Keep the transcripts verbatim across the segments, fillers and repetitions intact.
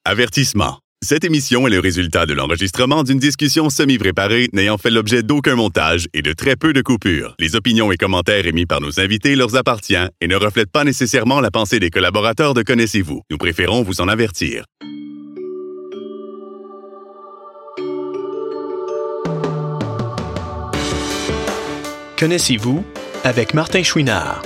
Avertissement. Cette émission est le résultat de l'enregistrement d'une discussion semi-préparée n'ayant fait l'objet d'aucun montage et de très peu de coupures. Les opinions et commentaires émis par nos invités leur appartiennent et ne reflètent pas nécessairement la pensée des collaborateurs de Connaissez-vous. Nous préférons vous en avertir. Connaissez-vous avec Martin Chouinard.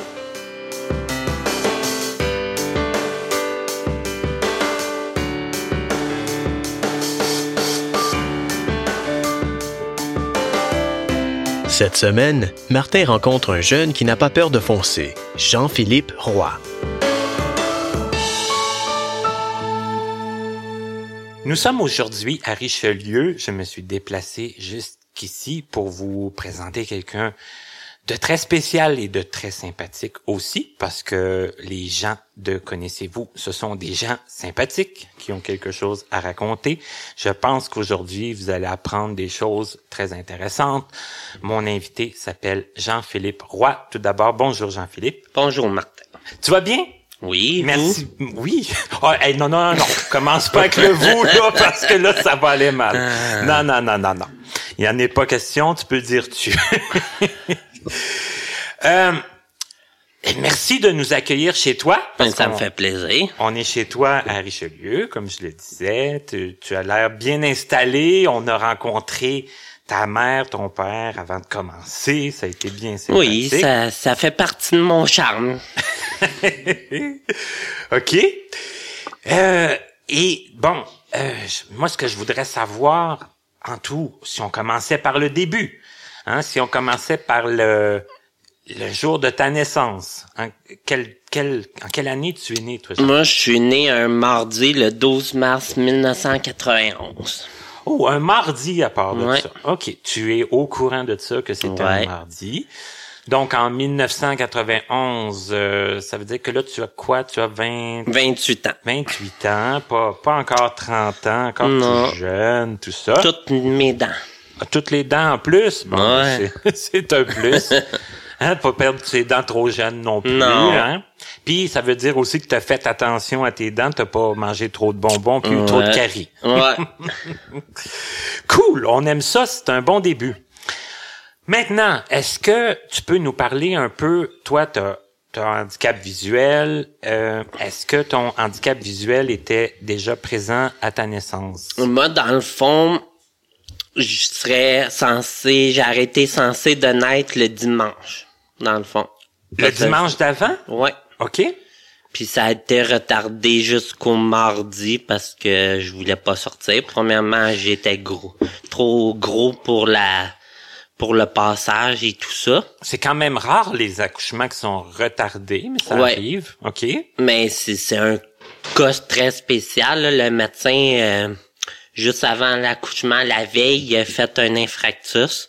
Cette semaine, Martin rencontre un jeune qui n'a pas peur de foncer, Jean-Philippe Roy. Nous sommes aujourd'hui à Richelieu. Je me suis déplacé jusqu'ici pour vous présenter quelqu'un de très spécial et de très sympathique aussi, parce que les gens de Connaissez-vous, ce sont des gens sympathiques qui ont quelque chose à raconter. Je pense qu'aujourd'hui, vous allez apprendre des choses très intéressantes. Mon invité s'appelle Jean-Philippe Roy. Tout d'abord, bonjour Jean-Philippe. Bonjour Martin. Tu vas bien? Oui, merci. Vous? Oui. Oh, hey, non, non, non, commence pas avec le vous, là, parce que là, ça va aller mal. Ah. Non, non, non, non, non. Il n'y en est pas question, tu peux dire tu. euh, merci de nous accueillir chez toi. Parce ça me fait plaisir. On est chez toi à Richelieu, comme je le disais. Tu, tu as l'air bien installé. On a rencontré ta mère, ton père avant de commencer. Ça a été bien sympathique. Oui, ça, ça fait partie de mon charme. OK. Euh, et bon, euh, moi, ce que je voudrais savoir, en tout, si on commençait par le début, hein, si on commençait par le le jour de ta naissance, hein, quel, quel, en quelle année tu es né, toi? Jean? Moi, je suis né un mardi, le douze mars mille neuf cent quatre-vingt-onze. Oh, un mardi à part de ouais. ça. OK, tu es au courant de ça, que c'était ouais. un mardi. Donc, en mille neuf cent quatre-vingt-onze, euh, ça veut dire que là, tu as quoi? Tu as vingt... vingt-huit ans. vingt-huit ans, pas, pas encore trente ans, encore non. tout jeune, tout ça. Toutes mes dents. Toutes les dents en plus? Bon, ouais. c'est, c'est un plus. Hein, pas perdre ses dents trop jeunes non plus. Non. Hein? Puis, ça veut dire aussi que tu as fait attention à tes dents, t'as pas mangé trop de bonbons, puis ouais. eu trop de caries. Ouais. Cool, on aime ça, c'est un bon début. Maintenant, est-ce que tu peux nous parler un peu, toi, t'as, t'as un handicap visuel, euh, est-ce que ton handicap visuel était déjà présent à ta naissance? Moi, dans le fond, je serais censé, j'ai arrêté censé de naître le dimanche, dans le fond. Le Parce dimanche d'avant? Ouais. OK. Puis ça a été retardé jusqu'au mardi parce que je voulais pas sortir. Premièrement, j'étais gros, trop gros pour la, pour le passage et tout ça. C'est quand même rare les accouchements qui sont retardés, mais ça ouais. arrive. OK. Mais c'est, c'est un cas très spécial, là. Le médecin, euh, juste avant l'accouchement, la veille, il a fait un infarctus.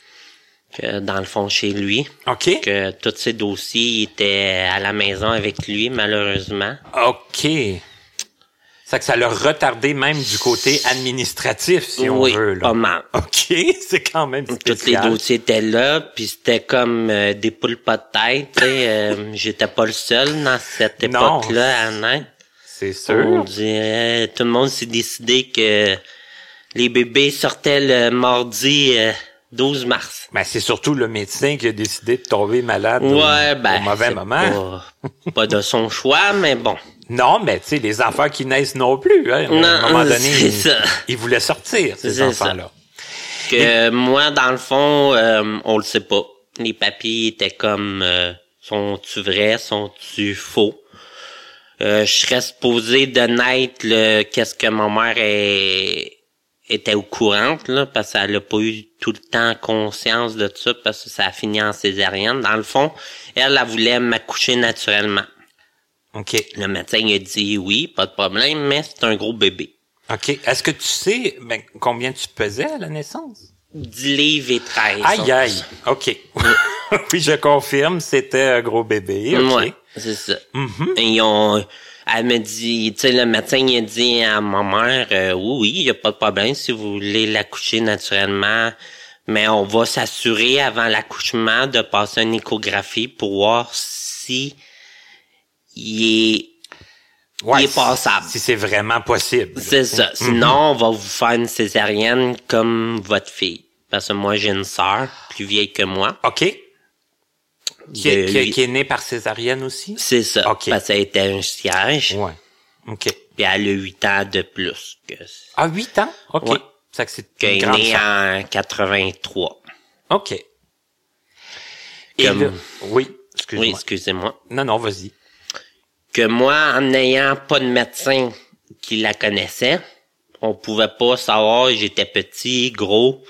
Que dans le fond, chez lui. OK. Que tous ses dossiers étaient à la maison avec lui, malheureusement. OK. C'est que ça l'a retardé même du côté administratif, si oui, on veut. Là. Pas mal. OK, c'est quand même spécial. Tous les dossiers étaient là, puis c'était comme euh, des poules pas de tête. euh, j'étais pas le seul dans cette époque-là à naître. C'est sûr. On dirait, tout le monde s'est décidé que les bébés sortaient le mardi euh, douze mars. Ben, c'est surtout le médecin qui a décidé de tomber malade ouais, au, ben, au mauvais moment. Pas, pas de son choix, mais bon. Non, mais tu sais, les enfants qui naissent non plus. Hein, non, à un moment donné, c'est ils, ça. ils voulaient sortir, ces c'est enfants-là. Ça. Que Et... moi, dans le fond, euh, on le sait pas. Les papiers étaient comme, euh, sont-tu vrais, sont-tu faux? Euh, je serais supposé de naître le, qu'est-ce que ma mère est... était au courant, là, parce qu'elle a pas eu tout le temps conscience de ça, parce que ça a fini en césarienne. Dans le fond, elle, elle voulait m'accoucher naturellement. OK. Le médecin il a dit oui, pas de problème, mais c'est un gros bébé. OK. Est-ce que tu sais ben, combien tu pesais à la naissance? dix livres et treize. Aïe, aïe. OK. Oui, je confirme, c'était un gros bébé. OK. Ouais, c'est ça. Mm-hmm. Ils ont... Elle me dit, tu sais, le médecin, il a dit à ma mère, euh, oui, oui, il n'y a pas de problème si vous voulez l'accoucher naturellement, mais on va s'assurer avant l'accouchement de passer une échographie pour voir si il est Ouais, il est passable. Si, si c'est vraiment possible. C'est ça. Sinon, mm-hmm. on va vous faire une césarienne comme votre fille. Parce que moi, j'ai une sœur plus vieille que moi. OK. Qui est, qui, qui est née par césarienne aussi? C'est ça. Okay. Parce qu'elle était un siège. Ouais. OK. Puis elle a huit ans de plus que... Ah, huit ans? OK. Ouais. Ça que c'est qu'elle est née en quatre-vingt-trois. OK. Et Comme... le... Oui, excuse-moi. Oui, excusez-moi. Non, non, vas-y. Que moi, en n'ayant pas de médecin qui la connaissait, on pouvait pas savoir, j'étais petit, gros...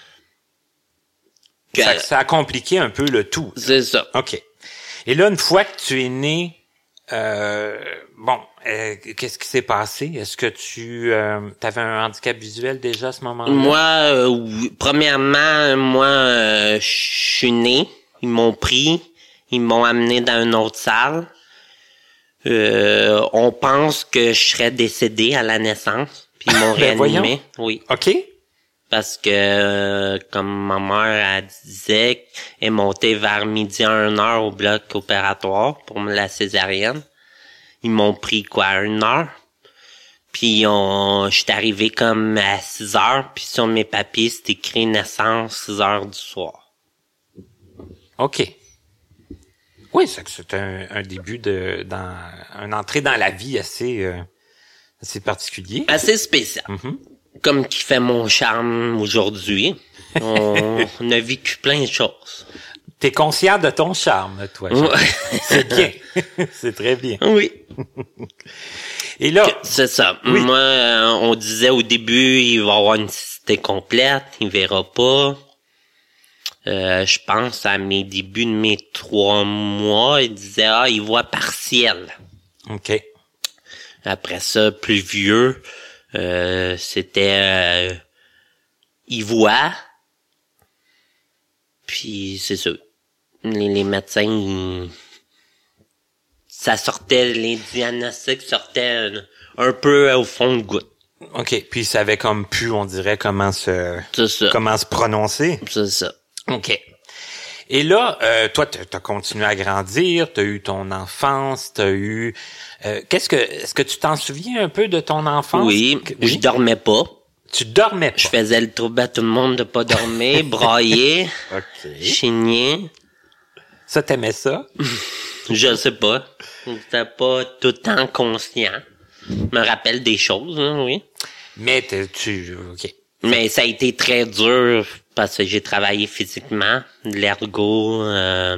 Que... Ça, ça a compliqué un peu le tout. C'est ça. OK. Et là, une fois que tu es né, euh, bon, euh, qu'est-ce qui s'est passé? Est-ce que tu euh, avais un handicap visuel déjà à ce moment-là? Moi, euh, oui. Premièrement, moi, euh, je suis né. Ils m'ont pris. Ils m'ont amené dans une autre salle. Euh, on pense que je serais décédé à la naissance. Puis ils m'ont ben réanimé. Oui. OK. Parce que, euh, comme ma mère elle disait, elle est montée vers midi à une heure au bloc opératoire pour la césarienne. Ils m'ont pris quoi, à une heure. Puis on, j'étais arrivé comme à six heures, puis sur mes papiers, c'était écrit naissance six heures du soir. OK. Oui, c'est que c'est un, un début de, dans, une entrée dans la vie assez, euh, assez particulier. Assez spécial. Mm-hmm. Comme qui fait mon charme aujourd'hui. On, on a vécu plein de choses. T'es conscient de ton charme, toi. Ouais. C'est bien. C'est très bien. Oui. Et là... C'est ça. Oui. Moi, on disait au début, il va avoir une cécité complète, il verra pas. Euh, je pense à mes débuts de mes trois mois, il disait, ah, il voit partiel. OK. Après ça, plus vieux... Euh, c'était euh, il voit, puis c'est ça. Les, les médecins, ils, ça sortait, les diagnostics sortaient un, un peu au fond de goutte. OK, puis ça avait comme pu, on dirait, comment se c'est ça. comment se prononcer. C'est ça. OK. Et là, euh, toi, t'as continué à grandir, t'as eu ton enfance, t'as eu... Euh, qu'est-ce que... Est-ce que tu t'en souviens un peu de ton enfance? Oui, oui? Je dormais pas. Tu dormais pas? Je faisais le trouble à tout le monde de pas dormir, brailler, okay. chigner. Ça, t'aimais ça? Je sais pas. J'étais pas tout le temps conscient. Je me rappelle des choses, hein, oui. Mais tu... OK. Mais ça a été très dur parce que j'ai travaillé physiquement, de l'ergo. Euh,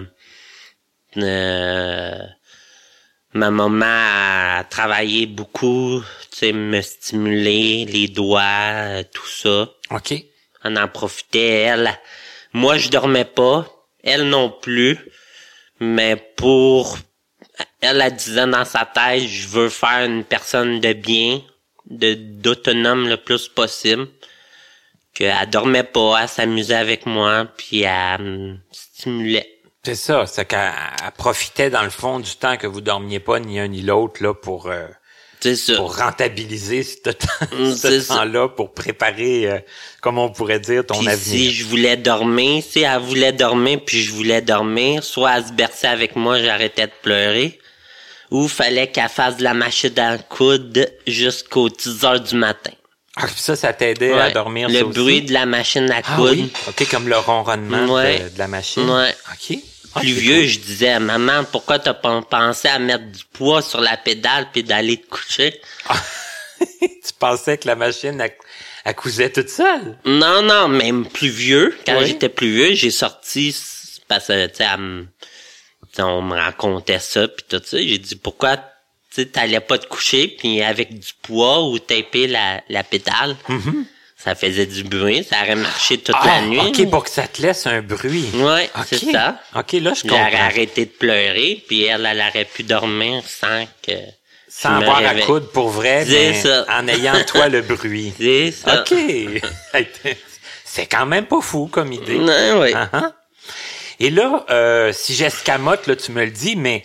euh, ma maman a travaillé beaucoup, tu sais, me stimuler les doigts, tout ça. OK. On en profitait, elle. Moi, je dormais pas, elle non plus. Mais pour... Elle, elle disait dans sa tête, je veux faire une personne de bien, de d'autonome le plus possible. Qu'elle dormait pas, elle s'amusait avec moi, puis elle me stimulait. C'est ça, c'est qu'elle elle profitait dans le fond du temps que vous dormiez pas ni un ni l'autre là pour euh, c'est ça. Pour rentabiliser ce, temps, ce temps-là, pour préparer, euh, comme on pourrait dire, ton puis avenir. Si je voulais dormir, si elle voulait dormir puis je voulais dormir, soit elle se berçait avec moi, j'arrêtais de pleurer, ou fallait qu'elle fasse de la machine à coudre jusqu'aux dix heures du matin. Ah, puis ça, ça t'aidait ouais, à dormir, le ça bruit aussi? de la machine à ah, coudre. Oui? OK, comme le ronronnement ouais. de, de la machine. Ouais. OK. Ah, plus vieux, cool. Je disais, maman, pourquoi t'as pas pensé à mettre du poids sur la pédale puis d'aller te coucher? Ah. Tu pensais que la machine, elle, elle cousait toute seule? Non, non, même plus vieux. Quand oui? j'étais plus vieux, j'ai sorti, parce que, tu sais, on me racontait ça puis tout ça. J'ai dit, pourquoi tu sais, t'allais pas te coucher, puis avec du poids ou taper la, la pédale, mm-hmm. ça faisait du bruit, ça aurait marché toute ah, la nuit. OK, pour que ça te laisse un bruit. Ouais, okay. c'est ça. OK, là, je comprends. J'aurais arrêté de pleurer, puis elle, elle aurait pu dormir sans que... Sans avoir à coudre pour vrai, mais ça. En ayant, toi, le bruit. C'est ça. OK. C'est quand même pas fou comme idée. Non, oui. Uh-huh. Et là, euh, si j'escamote, là, tu me le dis, mais...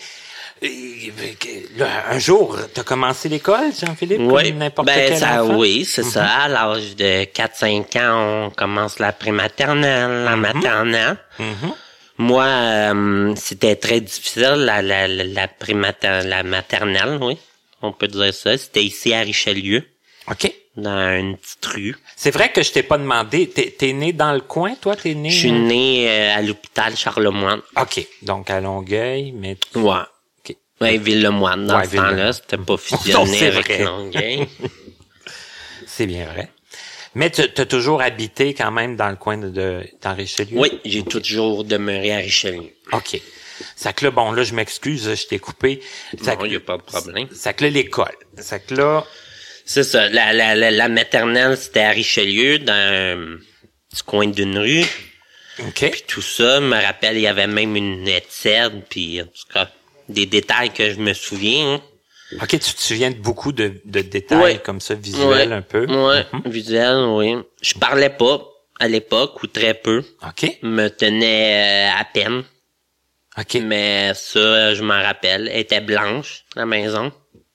Là, un jour, t'as commencé l'école, Jean-Philippe, oui, comme n'importe ben, quel ça, enfant? Oui, c'est mm-hmm. ça. À l'âge de quatre cinq ans, on commence la prématernelle, la mm-hmm. maternelle. Mm-hmm. Moi, euh, c'était très difficile, la, la, la, la prématernelle, la maternelle, oui. On peut dire ça. C'était ici à Richelieu. OK. Dans une petite rue. C'est vrai que je t'ai pas demandé, t'es, t'es né dans le coin, toi? T'es né? Je suis né euh, à l'hôpital Charlemagne. OK. Donc, à Longueuil, mais... Ouais. OK. Ouais, Ville-le-Moine, dans Ouais, ce temps-là. C'était pas fusionné avec vrai. Longueuil. C'est bien vrai. Mais tu as toujours habité quand même dans le coin de, de dans Richelieu? Oui, j'ai toujours demeuré à Richelieu. OK. Ça que là, bon, là, je m'excuse, je t'ai coupé. Ça Non, il n'y a pas de problème. Ça que là, l'école. Ça que là... C'est ça. La, la, la, la maternelle, c'était à Richelieu, dans un petit coin d'une rue. OK. Puis tout ça, je me rappelle, il y avait même une étienne, puis en tout cas, des détails que je me souviens. Hein. OK, tu te souviens de beaucoup de, de détails Ouais. comme ça, visuels ouais. un peu? Ouais, Mm-hmm. visuel, oui. Je parlais pas à l'époque, ou très peu. OK. Je me tenais euh, à peine. OK. Mais ça, je m'en rappelle. Elle était blanche, la maison.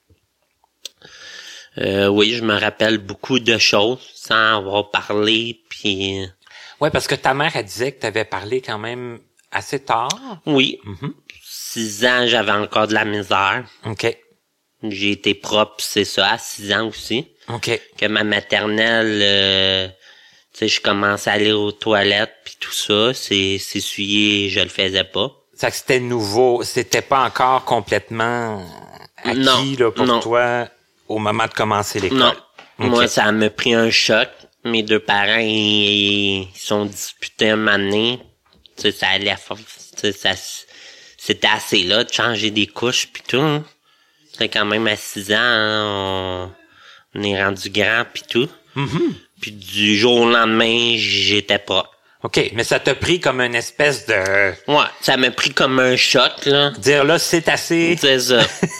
Euh, oui, je me rappelle beaucoup de choses sans avoir parlé, puis... Ouais, parce que ta mère, elle disait que tu avais parlé quand même assez tard. Oui. Mm-hmm. Six ans, j'avais encore de la misère. OK. J'ai été propre, c'est ça, à six ans aussi. OK. Que ma maternelle, euh, tu sais, je commençais à aller aux toilettes, puis tout ça, c'est s'essuyer, je le faisais pas. Ça que c'était nouveau, c'était pas encore complètement acquis Non, là, pour non. toi au moment de commencer l'école. Non. OK. Moi, ça m'a pris un choc. Mes deux parents, ils, ils sont disputés un moment donné. Tu sais, ça allait, tu sais, ça, c'était assez là de changer des couches puis tout. Hein. C'est quand même à six ans, hein, on, on est rendu grand puis tout. Mm-hmm. Puis du jour au lendemain, j'étais pas. OK, mais ça t'a pris comme une espèce de... Ouais, ça m'a pris comme un choc, là. Dire là, c'est assez... C'est ça.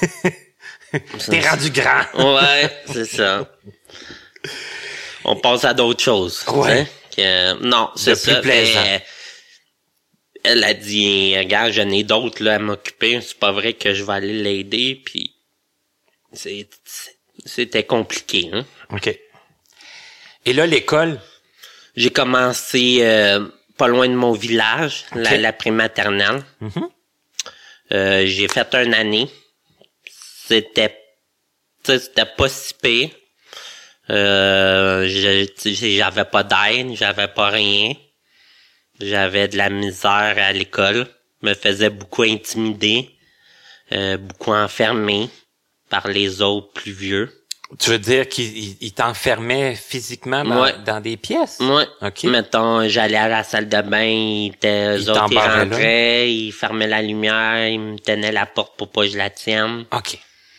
T'es rendu grand. Ouais, c'est ça. On passe à d'autres choses. Ouais. Que, non, c'est De ça. plus plaisant. Mais, elle a dit, regarde, j'en ai d'autres là à m'occuper. C'est pas vrai que je vais aller l'aider. Puis c'est, c'était compliqué. Hein? OK. Et là, l'école... J'ai commencé euh, pas loin de mon village, Okay. la, la prématernelle. Mm-hmm. Euh, j'ai fait une année. C'était, tu sais, c'était pas si pire. Euh, j'avais pas d'aide, j'avais pas rien. J'avais de la misère à l'école. Je me faisais beaucoup intimider, euh, beaucoup enfermer par les autres plus vieux. Tu veux dire qu'il il t'enfermait physiquement dans, Ouais. dans des pièces? Ouais. OK. Mettons, j'allais à la salle de bain, ils étaient, Ils eux autres, ils t'embarraient là? rentraient, ils fermaient la lumière, ils me tenaient la porte pour pas que je la tienne. OK.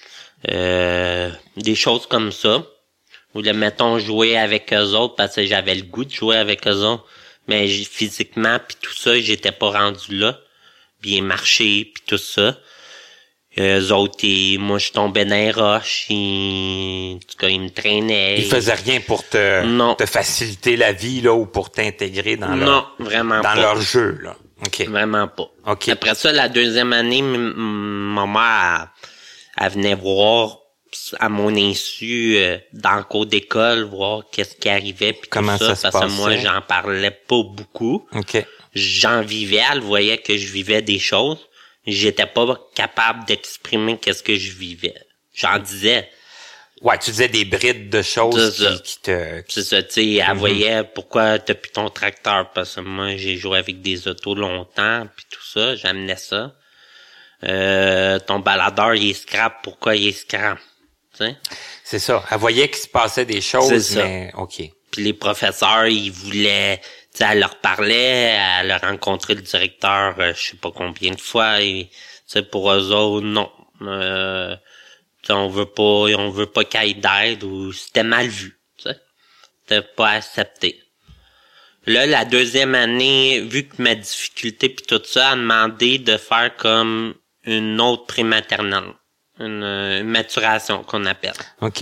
Euh, des choses comme ça. Ou le mettons jouer avec eux autres parce que j'avais le goût de jouer avec eux autres. Mais j- physiquement puis tout ça, j'étais pas rendu là. Bien marcher puis tout ça. Eux autres, ils, moi je tombais dans les roches, ils, en tout cas, ils me traînaient. Ils faisaient rien pour te, Non. te faciliter la vie là ou pour t'intégrer dans leur, Non, vraiment dans pas. leur jeu là. OK. Vraiment pas. OK. Après ça, la deuxième année, m- m- ma mère, elle, elle venait voir à mon insu euh, dans le cours d'école, voir qu'est-ce qui arrivait puis Comment tout ça, ça se parce que moi, passait? j'en parlais pas beaucoup. OK. J'en vivais, elle voyait que je vivais des choses. J'étais pas capable d'exprimer qu'est-ce que je vivais. J'en disais. Ouais, tu disais des brides de choses C'est ça. qui, qui te... C'est ça, tu sais, elle voyait pourquoi t'as plus ton tracteur, parce que moi, j'ai joué avec des autos longtemps, puis tout ça, j'amenais ça. Euh, ton baladeur, il est scrap, pourquoi il est scrap? Tu sais? C'est ça. Elle voyait qu'il se passait des choses, C'est ça. mais OK. Puis les professeurs, ils voulaient, tu sais, elle leur parlait, elle a rencontré le directeur, euh, je sais pas combien de fois, et, tu sais, pour eux autres, non. Euh, tu sais, on veut pas, on veut pas qu'il y ait d'aide, ou c'était mal vu, tu sais. C'était pas accepté. Là, la deuxième année, vu que ma difficulté puis tout ça, a demandé de faire comme une autre prématernelle. Une, euh, une maturation qu'on appelle. OK.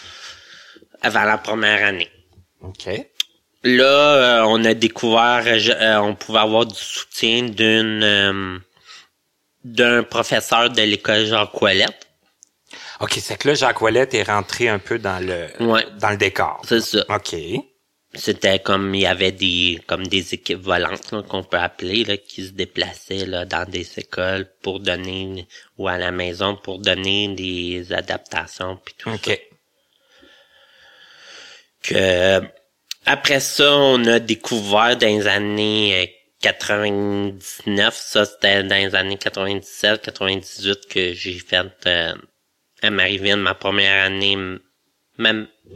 Avant la première année. OK. Là, euh, on a découvert, euh, je- euh, on pouvait avoir du soutien d'une euh, d'un professeur de l'école Jacques Ouellette. OK, c'est que là, Jacques Ouellette est rentré un peu dans le Ouais. dans le décor. C'est ça. OK. c'était comme, il y avait des, comme des équipes volantes, là, qu'on peut appeler, là, qui se déplaçaient, là, dans des écoles pour donner, ou à la maison pour donner des adaptations pis tout OK. ça. Que, après ça, on a découvert dans les années quatre-vingt-dix-neuf, ça c'était dans les années quatre-vingt-dix-sept, quatre-vingt-dix-huit que j'ai fait euh, à Marieville ma première année, ma,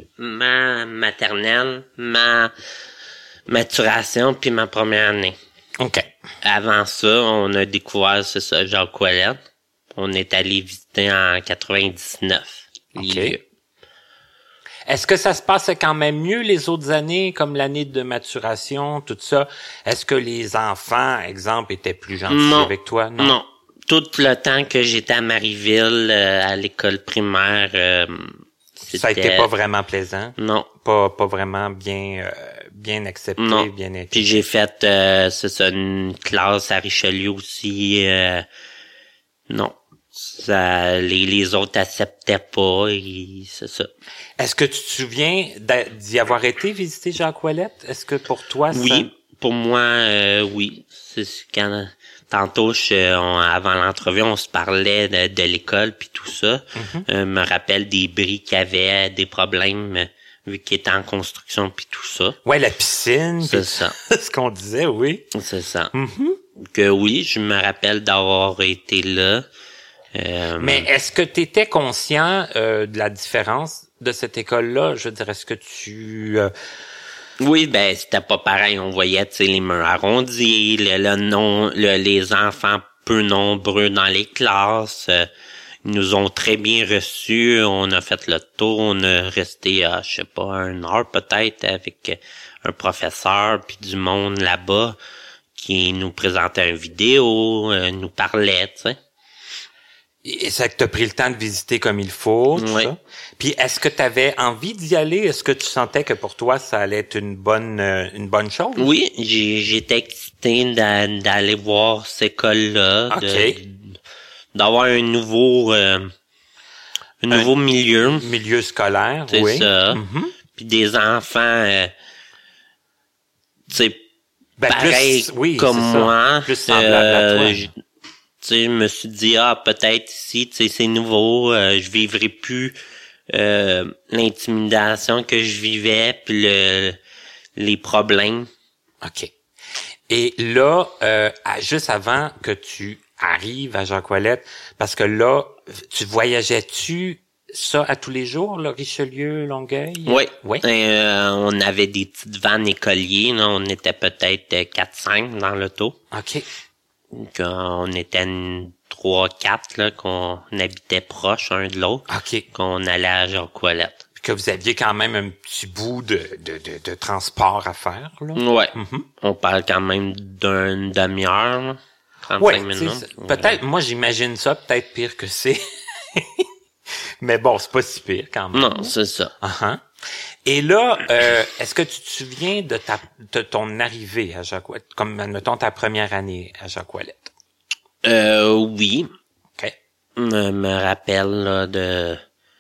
ma maternelle, ma maturation puis ma première année. OK. Avant ça, on a découvert, c'est ça, Jacques Ouellette. On est allé visiter en quatre-vingt-dix-neuf. OK. Les lieux. Est-ce que ça se passe quand même mieux les autres années, comme l'année de maturation, tout ça? Est-ce que les enfants, exemple, étaient plus gentils Non. avec toi? Non. Non. Tout le temps que j'étais à Marieville, euh, à l'école primaire, euh, c'était... Ça a été pas vraiment plaisant? Non. Pas pas vraiment bien euh, bien accepté, Non. bien été. Puis j'ai fait, euh, c'est ça, une classe à Richelieu aussi. Euh, non. Ça, les, les autres acceptaient pas, et c'est ça. Est-ce que tu te souviens d'a- d'y avoir été visiter Jacques Ouellette? Est-ce que pour toi, ça... Oui, pour moi, euh, oui. C'est quand tantôt, je, on, avant l'entrevue, on se parlait de, de l'école puis tout ça. Mm-hmm. Euh, me rappelle des bris qui avaient des problèmes, euh, vu qu'il était en construction puis tout ça. Ouais, la piscine. C'est puis ça. ce qu'on disait, oui. C'est ça. Mm-hmm. Que oui, je me rappelle d'avoir été là. Euh, Mais est-ce que tu étais conscient euh, de la différence de cette école-là? Je veux dire, est-ce que tu... euh, Oui, ben c'était pas pareil. On voyait, tu sais, les murs arrondis, le, le non, le, les enfants peu nombreux dans les classes. Euh, ils nous ont très bien reçus. On a fait le tour. On a resté, euh, je sais pas, une heure peut-être avec un professeur puis du monde là-bas qui nous présentait une vidéo, euh, nous parlait, tu sais. Et ça que tu as pris le temps de visiter comme il faut, tout Oui. ça. Puis est-ce que tu avais envie d'y aller? Est-ce que tu sentais que pour toi, ça allait être une bonne euh, une bonne chose? Oui, j'ai, j'étais excité d'a- d'aller voir ces écoles-là, OK. de, d'avoir un nouveau, euh, un nouveau milieu, Milieu scolaire, c'est oui. ça. Mhm. Puis des enfants, euh, tu sais, Ben, pareil plus, oui, comme c'est ça. moi. Plus semblable à toi. euh, j- Tu sais, je me suis dit, ah, peut-être ici, tu sais, c'est nouveau, euh, je vivrai plus euh, l'intimidation que je vivais, puis le, les problèmes. OK. Et là, euh, à- juste avant que tu arrives à Jacques Ouellette, parce que là, tu voyageais-tu ça à tous les jours, là, Richelieu, Longueuil? Oui. Oui. Euh, on avait des petites vannes écoliers, là, on était peut-être quatre cinq dans l'auto. OK. Qu'on était une trois quatre, là, qu'on habitait proche un de l'autre, OK. qu'on allait à Jacques Ouellette. Puis que vous aviez quand même un petit bout de, de, de, de transport à faire, là. Ouais. Mhm. On parle quand même d'une demi-heure, là, trente-cinq Ouais, minutes. c'est- peut-être, moi j'imagine ça peut-être pire que c'est. Mais bon, c'est pas si pire quand même. Non, c'est ça. Uh-huh. Et là, euh, est-ce que tu te souviens de ta de ton arrivée à Jacques Ouellette, comme admettons ta première année à Jacques Ouellette? Euh, oui. OK. Je me rappelle, là, de,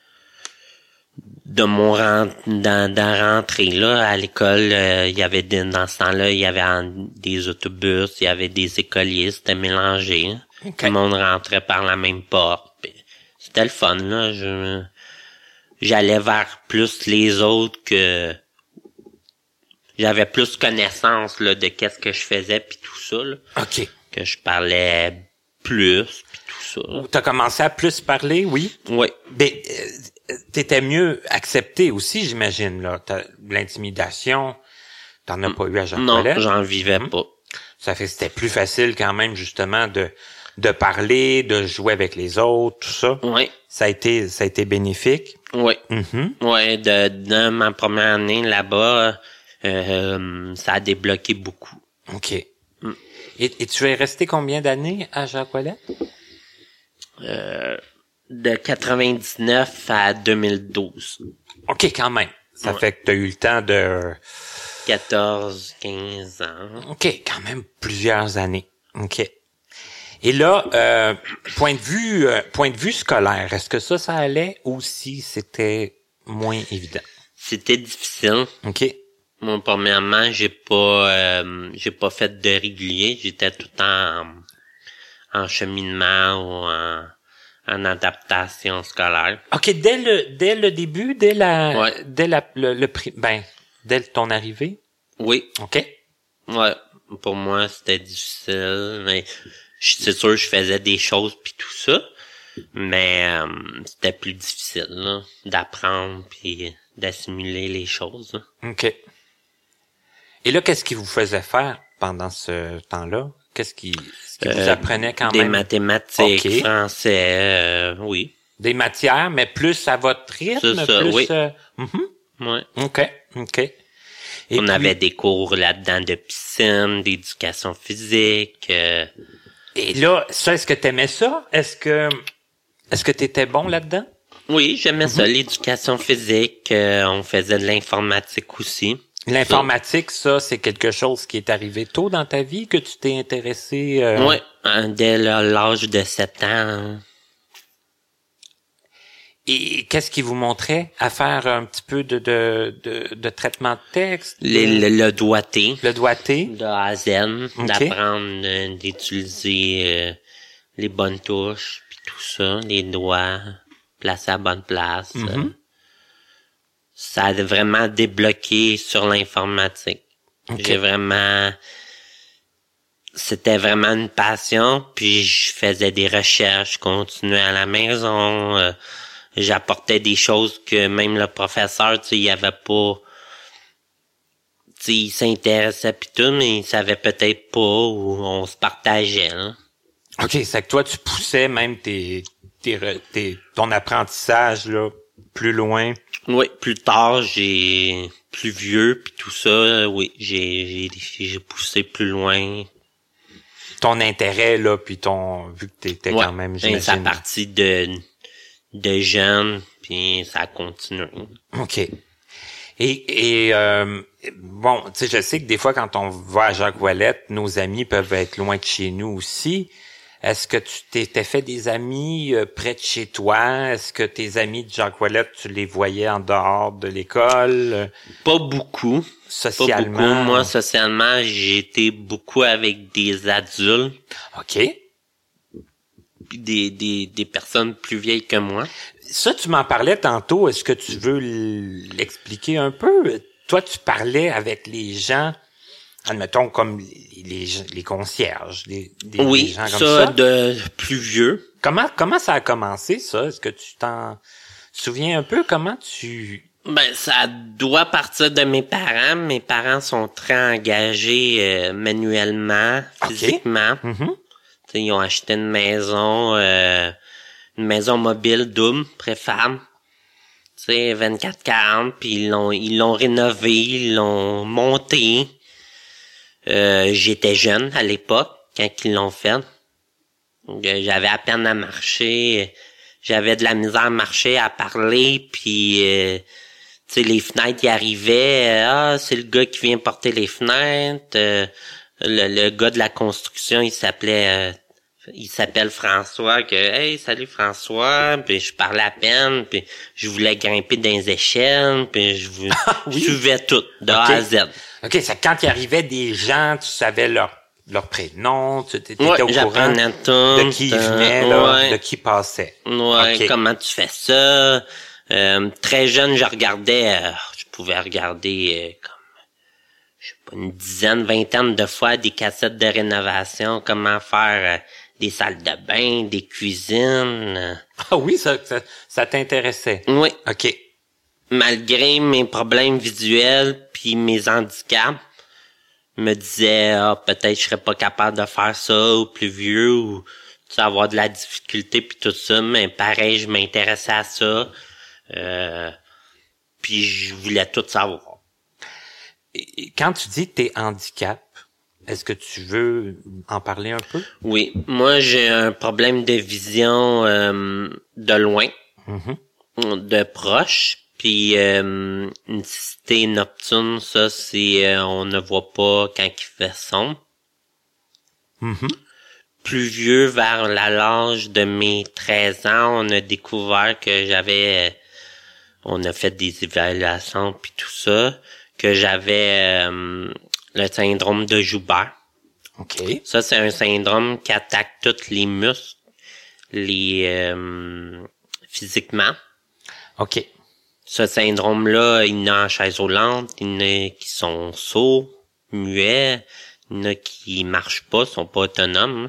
de mon rent, dans, dans rentrée, là, à l'école, euh, il y avait des, dans ce temps-là, il y avait en- des autobus, il y avait des écoliers, c'était mélangé. Hein. OK. Tout le monde rentrait par la même porte. Puis c'était le fun, là. Je, j'allais vers plus les autres que, j'avais plus connaissance, là, de qu'est-ce que je faisais puis tout ça, là. OK. Que je parlais plus puis tout ça. T'as commencé à plus parler, oui? Oui. Ben, euh, t'étais mieux accepté aussi, j'imagine, là. T'as- L'intimidation, t'en as pas eu à Jacques Non, Ouellette? j'en vivais pas. Ça fait que c'était plus facile quand même, justement, de de parler, de jouer avec les autres, tout ça. Oui. Ça a été, ça a été bénéfique. Oui. Mhm. Ouais, de, de ma première année là-bas, euh, ça a débloqué beaucoup. OK. Et, et tu es resté combien d'années à Jacques Ouellette? Euh, de quatre-vingt-dix-neuf à deux mille douze. OK, quand même. Ça Ouais. fait que tu as eu le temps de... quatorze, quinze ans. OK, quand même plusieurs années. OK. Et là, euh, point de vue euh, point de vue scolaire, est-ce que ça, ça allait ou si c'était moins évident? C'était difficile. OK. Moi, premièrement, j'ai pas euh, j'ai pas fait de régulier. J'étais tout le temps en, en cheminement ou en, en adaptation scolaire. OK, dès le dès le début, dès la Ouais. dès la le, le pri- ben dès ton arrivée. Oui. OK. Ouais. Pour moi, c'était difficile, mais je- c'est sûr je faisais des choses puis tout ça. Mais euh, c'était plus difficile là, d'apprendre puis d'assimiler les choses. Là. OK. Et là, qu'est-ce qu'il vous faisait faire pendant ce temps-là? Qu'est-ce qui, ce qui vous Euh, apprenait quand des même? mathématiques, OK. français, euh, oui. Des matières, mais plus à votre rythme? C'est ça, plus, oui. euh, mhm. Ouais. OK, OK. Et On puis- avait des cours là-dedans de piscine, d'éducation physique. Euh, Et là, ça, est-ce que t'aimais ça? Est-ce que, est-ce que t'étais bon là-dedans? oui, j'aimais Mhm. ça, l'éducation physique. Euh, on faisait de l'informatique aussi. L'informatique, ça, c'est quelque chose qui est arrivé tôt dans ta vie, que tu t'es intéressé? Euh... Oui, dès l'âge de sept ans. Et qu'est-ce qui vous montrait à faire un petit peu de, de, de, de traitement de texte? Les, le, le doigté. Le doigté? De A à Z, Ok. d'apprendre euh, d'utiliser euh, les bonnes touches, puis tout ça, les doigts placés à la bonne place. Mhm. euh, ça a vraiment débloqué sur l'informatique. Ok. J'ai vraiment... C'était vraiment une passion, puis je faisais des recherches, je continuais à la maison, euh, j'apportais des choses que même le professeur, tu sais, il avait pas... Tu sais, il s'intéressait pis tout, mais il savait peut-être pas, ou on se partageait, là. OK, c'est que toi, tu poussais même tes, tes, re- tes, ton apprentissage, là, plus loin. Oui, plus tard, j'ai... Plus vieux, puis tout ça, euh, oui, j'ai, j'ai, j'ai poussé plus loin. Ton intérêt, là, puis ton, vu que t'étais Ouais, quand même, et ça j'imagine. partit de, de jeunes, puis ça continue. OK. Et, et euh, bon, tu sais, je sais que des fois, quand on va à Jacques-Ouellette, nos amis peuvent être loin de chez nous aussi. Est-ce que tu t'étais fait des amis euh, près de chez toi? Est-ce que tes amis de Jacques-Ouellette, tu les voyais en dehors de l'école, euh, Pas beaucoup. Pas socialement? beaucoup. Moi, socialement, j'ai été beaucoup avec des adultes, OK. puis des, des, des personnes plus vieilles que moi. Ça, tu m'en parlais tantôt. Est-ce que tu veux l'expliquer un peu? Toi, tu parlais avec les gens, admettons, comme les, les, les concierges, les, des, Oui, des gens comme ça, ça. de plus vieux. Comment, comment ça a commencé, ça? Est-ce que tu t'en souviens un peu? Comment tu... Ben, ça doit partir de mes parents. Mes parents sont très engagés euh, manuellement, Ok. physiquement. Mhm. T'sais, ils ont acheté une maison, euh, une maison mobile double, préfab. Tu sais, vingt-quatre quarante, puis ils l'ont, ils l'ont rénové, ils l'ont monté. Euh, j'étais jeune à l'époque, quand ils l'ont fait. Donc, euh, j'avais à peine à marcher. J'avais de la misère à marcher, à parler, puis... Euh, tu sais, les fenêtres y arrivaient. euh, ah, c'est le gars qui vient porter les fenêtres. Euh, le, le gars de la construction, il s'appelait... Euh, il s'appelle François, que « Hey, salut François », puis je parlais à peine, puis je voulais grimper dans les échelles, puis je, vou- oui? je suivais tout, de A Ok. à Z. OK, c'est quand il arrivait des gens, tu savais leur, leur prénom, tu étais Ouais, au courant j'apprenais tout. de qui ils euh, venaient, là, ouais. de qui passait. Ouais, Ok. comment tu fais ça? Euh, très jeune, je regardais, euh, je pouvais regarder euh, comme, je sais pas, une dizaine, vingtaine de fois des cassettes de rénovation, comment faire euh, des salles de bain, des cuisines. euh. Ah oui, ça, ça, ça t'intéressait. Oui, OK. malgré mes problèmes visuels puis mes handicaps, me disais, ah, peut-être je serais pas capable de faire ça, ou plus vieux, ou tu sais, avoir de la difficulté puis tout ça, mais pareil, je m'intéressais à ça. Euh, puis je voulais tout savoir. Et- et quand tu dis tes handicaps, est-ce que tu veux en parler un peu? Oui, moi j'ai un problème de vision euh, de loin, Mhm. de proche, puis euh, une cité nocturne, ça c'est euh, on ne voit pas quand il fait sombre. Mhm. Plus vieux, vers la l'âge de mes treize ans, on a découvert que j'avais... On a fait des évaluations puis tout ça, que j'avais euh, le syndrome de Joubert. OK. Ça, c'est un syndrome qui attaque tous les muscles, les euh, physiquement. OK. Ce syndrome-là, il y en a en chaise roulante, il y en a qui sont sourds, muets, il y en a qui marchent pas, sont pas autonomes.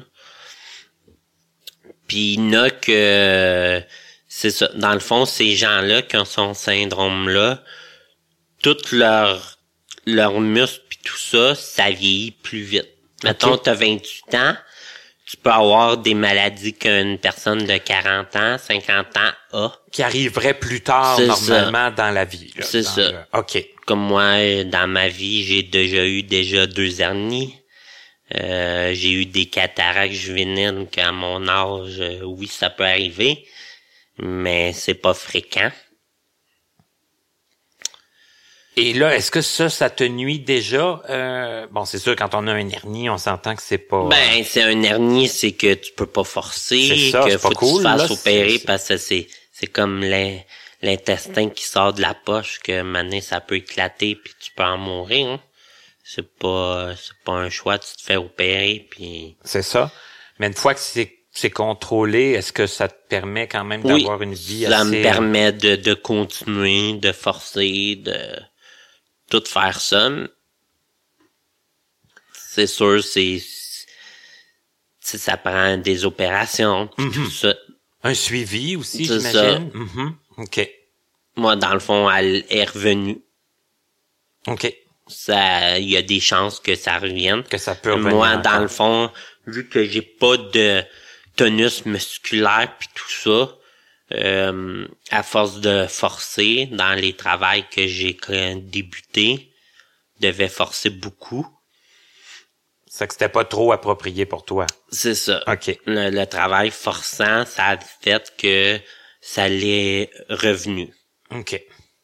Puis il y en a que, c'est ça, dans le fond, ces gens-là qui ont ce syndrome-là, toutes leurs leurs muscles pis tout ça, ça vieillit plus vite. Mettons, okay. T'as vingt-huit ans, tu peux avoir des maladies qu'une personne de quarante ans, cinquante ans a. Qui arriverait plus tard, c'est normalement, ça. Dans la vie. Là, c'est ça. Le... OK. Comme moi, dans ma vie, j'ai déjà eu déjà deux hernies. Euh, j'ai eu des cataractes juvéniles qu'à mon âge, euh, oui, ça peut arriver, mais c'est pas fréquent. Et là, est-ce que ça, ça te nuit déjà? Euh, bon, c'est sûr, quand on a un hernie, on s'entend que c'est pas... Ben, c'est un hernie, c'est que tu peux pas forcer, c'est ça, que c'est faut pas que cool, tu te fasses là, opérer c'est... parce que c'est c'est comme l'in- l'intestin qui sort de la poche, que maintenant ça peut éclater puis tu peux en mourir. Hein. C'est pas c'est pas un choix, tu te fais opérer puis... C'est ça. Mais une fois que c'est c'est contrôlé, est-ce que ça te permet quand même oui, d'avoir une vie ça assez... me permet de, de continuer, de forcer, de tout faire ça. C'est sûr, c'est... ça prend des opérations, pis mm-hmm. tout ça. Un suivi aussi, c'est j'imagine? Ça. Mm-hmm. OK. Moi, dans le fond, elle est revenue. OK. Ça, il y a des chances que ça revienne. Que ça peut revenir. Moi, encore. Dans le fond, vu que j'ai pas de tonus musculaire puis tout ça, euh, à force de forcer dans les travails que j'ai débuté, devais forcer beaucoup. C'est que c'était pas trop approprié pour toi. C'est ça. OK. Le, le travail forçant, ça a fait que ça l'est revenu. OK.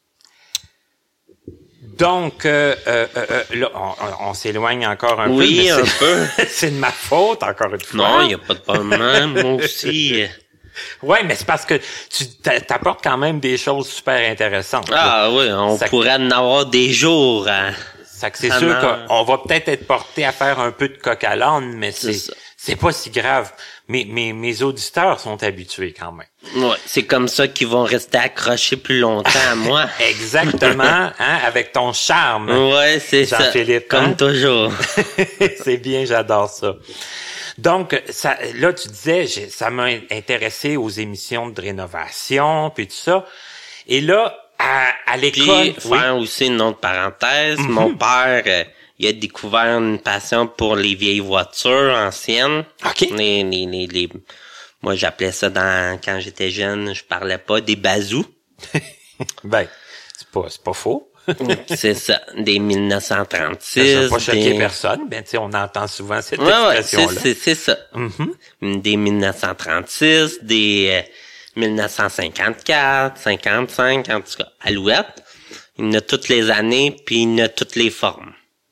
Donc, euh, euh, euh, là, on, on s'éloigne encore un oui, peu. Oui, un peu. C'est de ma faute, encore une fois. Non, il n'y a pas de problème. Moi aussi. Oui, mais c'est parce que tu t'apportes quand même des choses super intéressantes. Ah là. Oui, on ça pourrait en avoir des jours. Hein. Ça que c'est ah sûr non. qu'on va peut-être être porté à faire un peu de coq à l'âne, mais c'est c'est, c'est pas si grave. Mes, mes, mes auditeurs sont habitués quand même. Ouais, c'est comme ça qu'ils vont rester accrochés plus longtemps à moi. Exactement, hein, avec ton charme. Ouais, c'est ça. Jean-Philippe, comme hein? toujours. C'est bien, j'adore ça. Donc, ça, là, tu disais, j'ai, ça m'a intéressé aux émissions de rénovation, puis tout ça. Et là, à, à l'école... Puis, faire oui. aussi une autre parenthèse, mm-hmm. mon père... Euh, il a découvert une passion pour les vieilles voitures anciennes. OK. Les, les, les, les... Moi, j'appelais ça dans quand j'étais jeune, je parlais pas des bazous. Ben, c'est pas, c'est pas faux. C'est ça, des mille neuf cent trente-six. Ça va pas choquer des... personne, ben tu sais, on entend souvent cette ouais, expression-là. Ouais, c'est, c'est, c'est ça. Mm-hmm. Des mille neuf cent trente-six, des euh, mille neuf cent cinquante-quatre, cinquante-cinq, en tout cas, Alouette. Il y en a toutes les années, puis il y en a toutes les formes.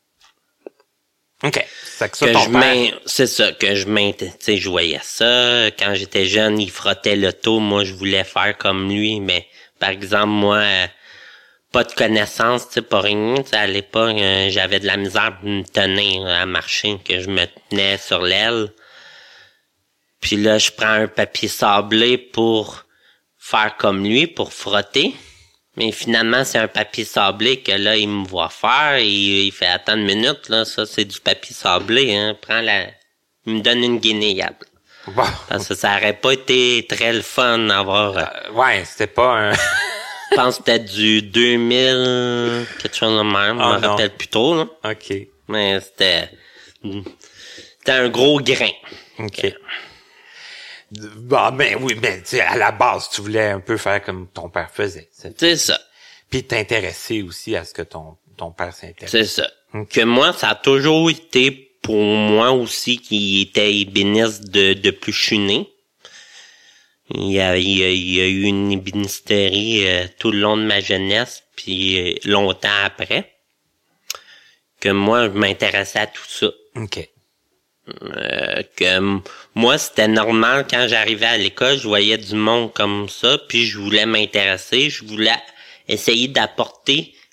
OK. C'est que ça, que ton je père... C'est ça, que je m'int... tu sais, je voyais ça. Quand j'étais jeune, il frottait l'auto. Moi, je voulais faire comme lui. Mais, par exemple, moi, euh, pas de connaissances, tu sais, pas rien. Tu sais, à l'époque, euh, j'avais de la misère pour me tenir à marcher, que je me tenais sur l'aile. Puis là, je prends un papier sablé pour faire comme lui, pour frotter. Mais finalement, c'est un papier sablé que là, il me voit faire et il fait attendre une minute, là, ça, c'est du papier sablé, hein. Prends la, il me donne une guinéable. Wow. Parce que ça aurait pas été très le fun d'avoir. Euh, ouais, c'était pas un. Je pense que c'était du deux mille, quelque chose de même, oh, je me rappelle plus trop, là. OK. Mais c'était, c'était un gros grain. OK. Bah, ben oui, ben tu sais, à la base, tu voulais un peu faire comme ton père faisait. C'est, c'est ça. Puis t'intéresser aussi à ce que ton ton père s'intéresse. C'est ça. Okay. Que moi, ça a toujours été pour moi aussi qui était ébéniste de depuis que je suis né. Il y a, il y a, il y a eu une ébénisterie euh, tout le long de ma jeunesse, puis euh, longtemps après. Que moi, je m'intéressais à tout ça. OK. Euh, que moi, c'était normal quand j'arrivais à l'école, je voyais du monde comme ça, puis je voulais m'intéresser, je voulais essayer d'apporter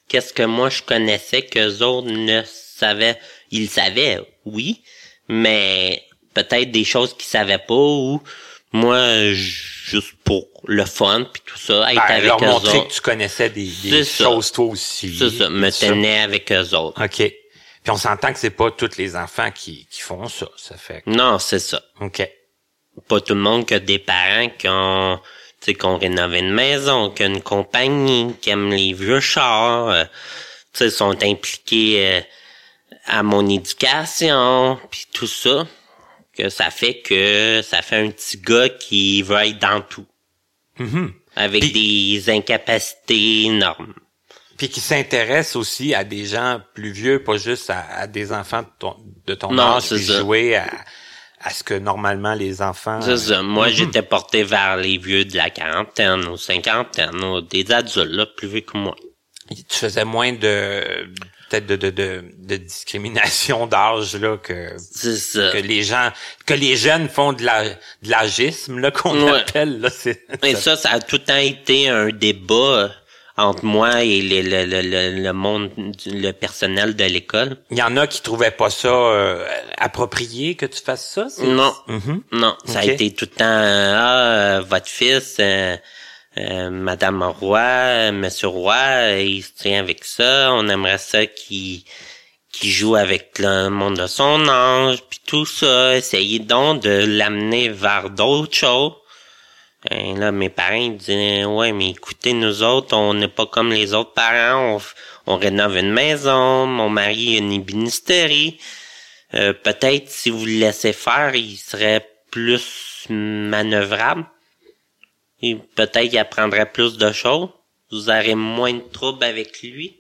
qu'est-ce que moi je connaissais qu'eux autres ne savaient. Ils le savaient, oui, mais peut-être des choses qu'ils savaient pas ou moi, juste pour le fun puis tout ça, être ben, avec leur eux montrer autres. que tu connaissais des, des choses ça. toi aussi. C'est ça, me tenais avec eux autres. OK. Puis on s'entend que c'est pas tous les enfants qui, qui font ça, ça fait. Que... Non, c'est ça. OK. Pas tout le monde qui a des parents qui ont, tu sais, qui ont rénové une maison, qui ont une compagnie, qui aiment les vieux chars, euh, tu sais, sont impliqués euh, à mon éducation, puis tout ça, que ça fait que ça fait un petit gars qui veut être dans tout. Mm-hmm. Avec Puis... des incapacités énormes. Puis qui s'intéresse aussi à des gens plus vieux, pas juste à, à des enfants de ton, de ton non, âge, puis ça. jouer à, à ce que normalement les enfants... C'est ça. Moi, mm-hmm. j'étais porté vers les vieux de la quarantaine ou cinquantaine, ou des adultes, là, plus vieux que moi. Tu faisais moins de... peut-être de, de, de, de discrimination d'âge, là, que... C'est ça. Que les gens... Que les jeunes font de la, de l'agisme, là, qu'on ouais. appelle, là, c'est... Et ça, ça a tout le temps été un débat entre moi et le, le, le, le monde, le personnel de l'école. Il y en a qui trouvaient pas ça euh, approprié que tu fasses ça? C'est... Non. Mm-hmm. Non. Ça okay. a été tout le temps, ah, euh, votre fils, euh, euh, Madame Roy, euh, Monsieur Roy, il se tient avec ça. On aimerait ça qu'il, qu'il joue avec le monde de son âge, puis tout ça. Essayez donc de l'amener vers d'autres choses. Et là, mes parents, ils disaient, ouais, mais écoutez, nous autres, on n'est pas comme les autres parents, on, on rénove une maison, mon mari a une ébénisterie. Euh, peut-être, si vous le laissez faire, il serait plus manœuvrable. Et peut-être qu'il apprendrait plus de choses. Vous aurez moins de troubles avec lui.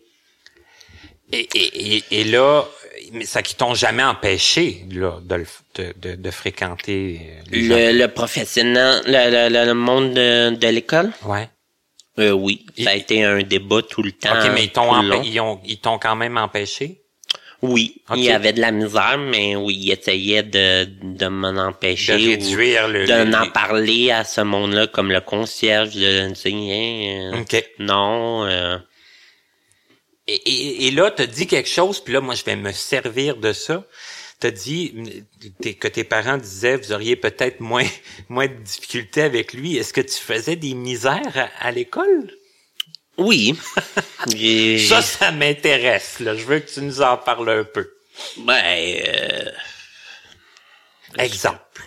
Et, et, et, et là, mais ça qui t'ont jamais empêché, là, de, de, de, de fréquenter les Le, gens. le professionnel, le, le, le monde de, de l'école? Ouais. Euh, oui. Et... Ça a été un débat tout le temps. OK, mais ils t'ont, empê- ils ont, ils t'ont quand même empêché? Oui. Okay. Il y avait de la misère, mais oui, il essayait de, de m'en empêcher. De réduire ou le... De le, n'en les... parler à ce monde-là, comme le concierge, de dire, hein, OK. non, euh, Et, et, et là, t'as dit quelque chose, puis là, moi, je vais me servir de ça. T'as dit t'es, que tes parents disaient, vous auriez peut-être moins moins de difficultés avec lui. Est-ce que tu faisais des misères à, à l'école? oui. J'ai... Ça, ça m'intéresse, là. Je veux que tu nous en parles un peu. Ben, euh... Exemple.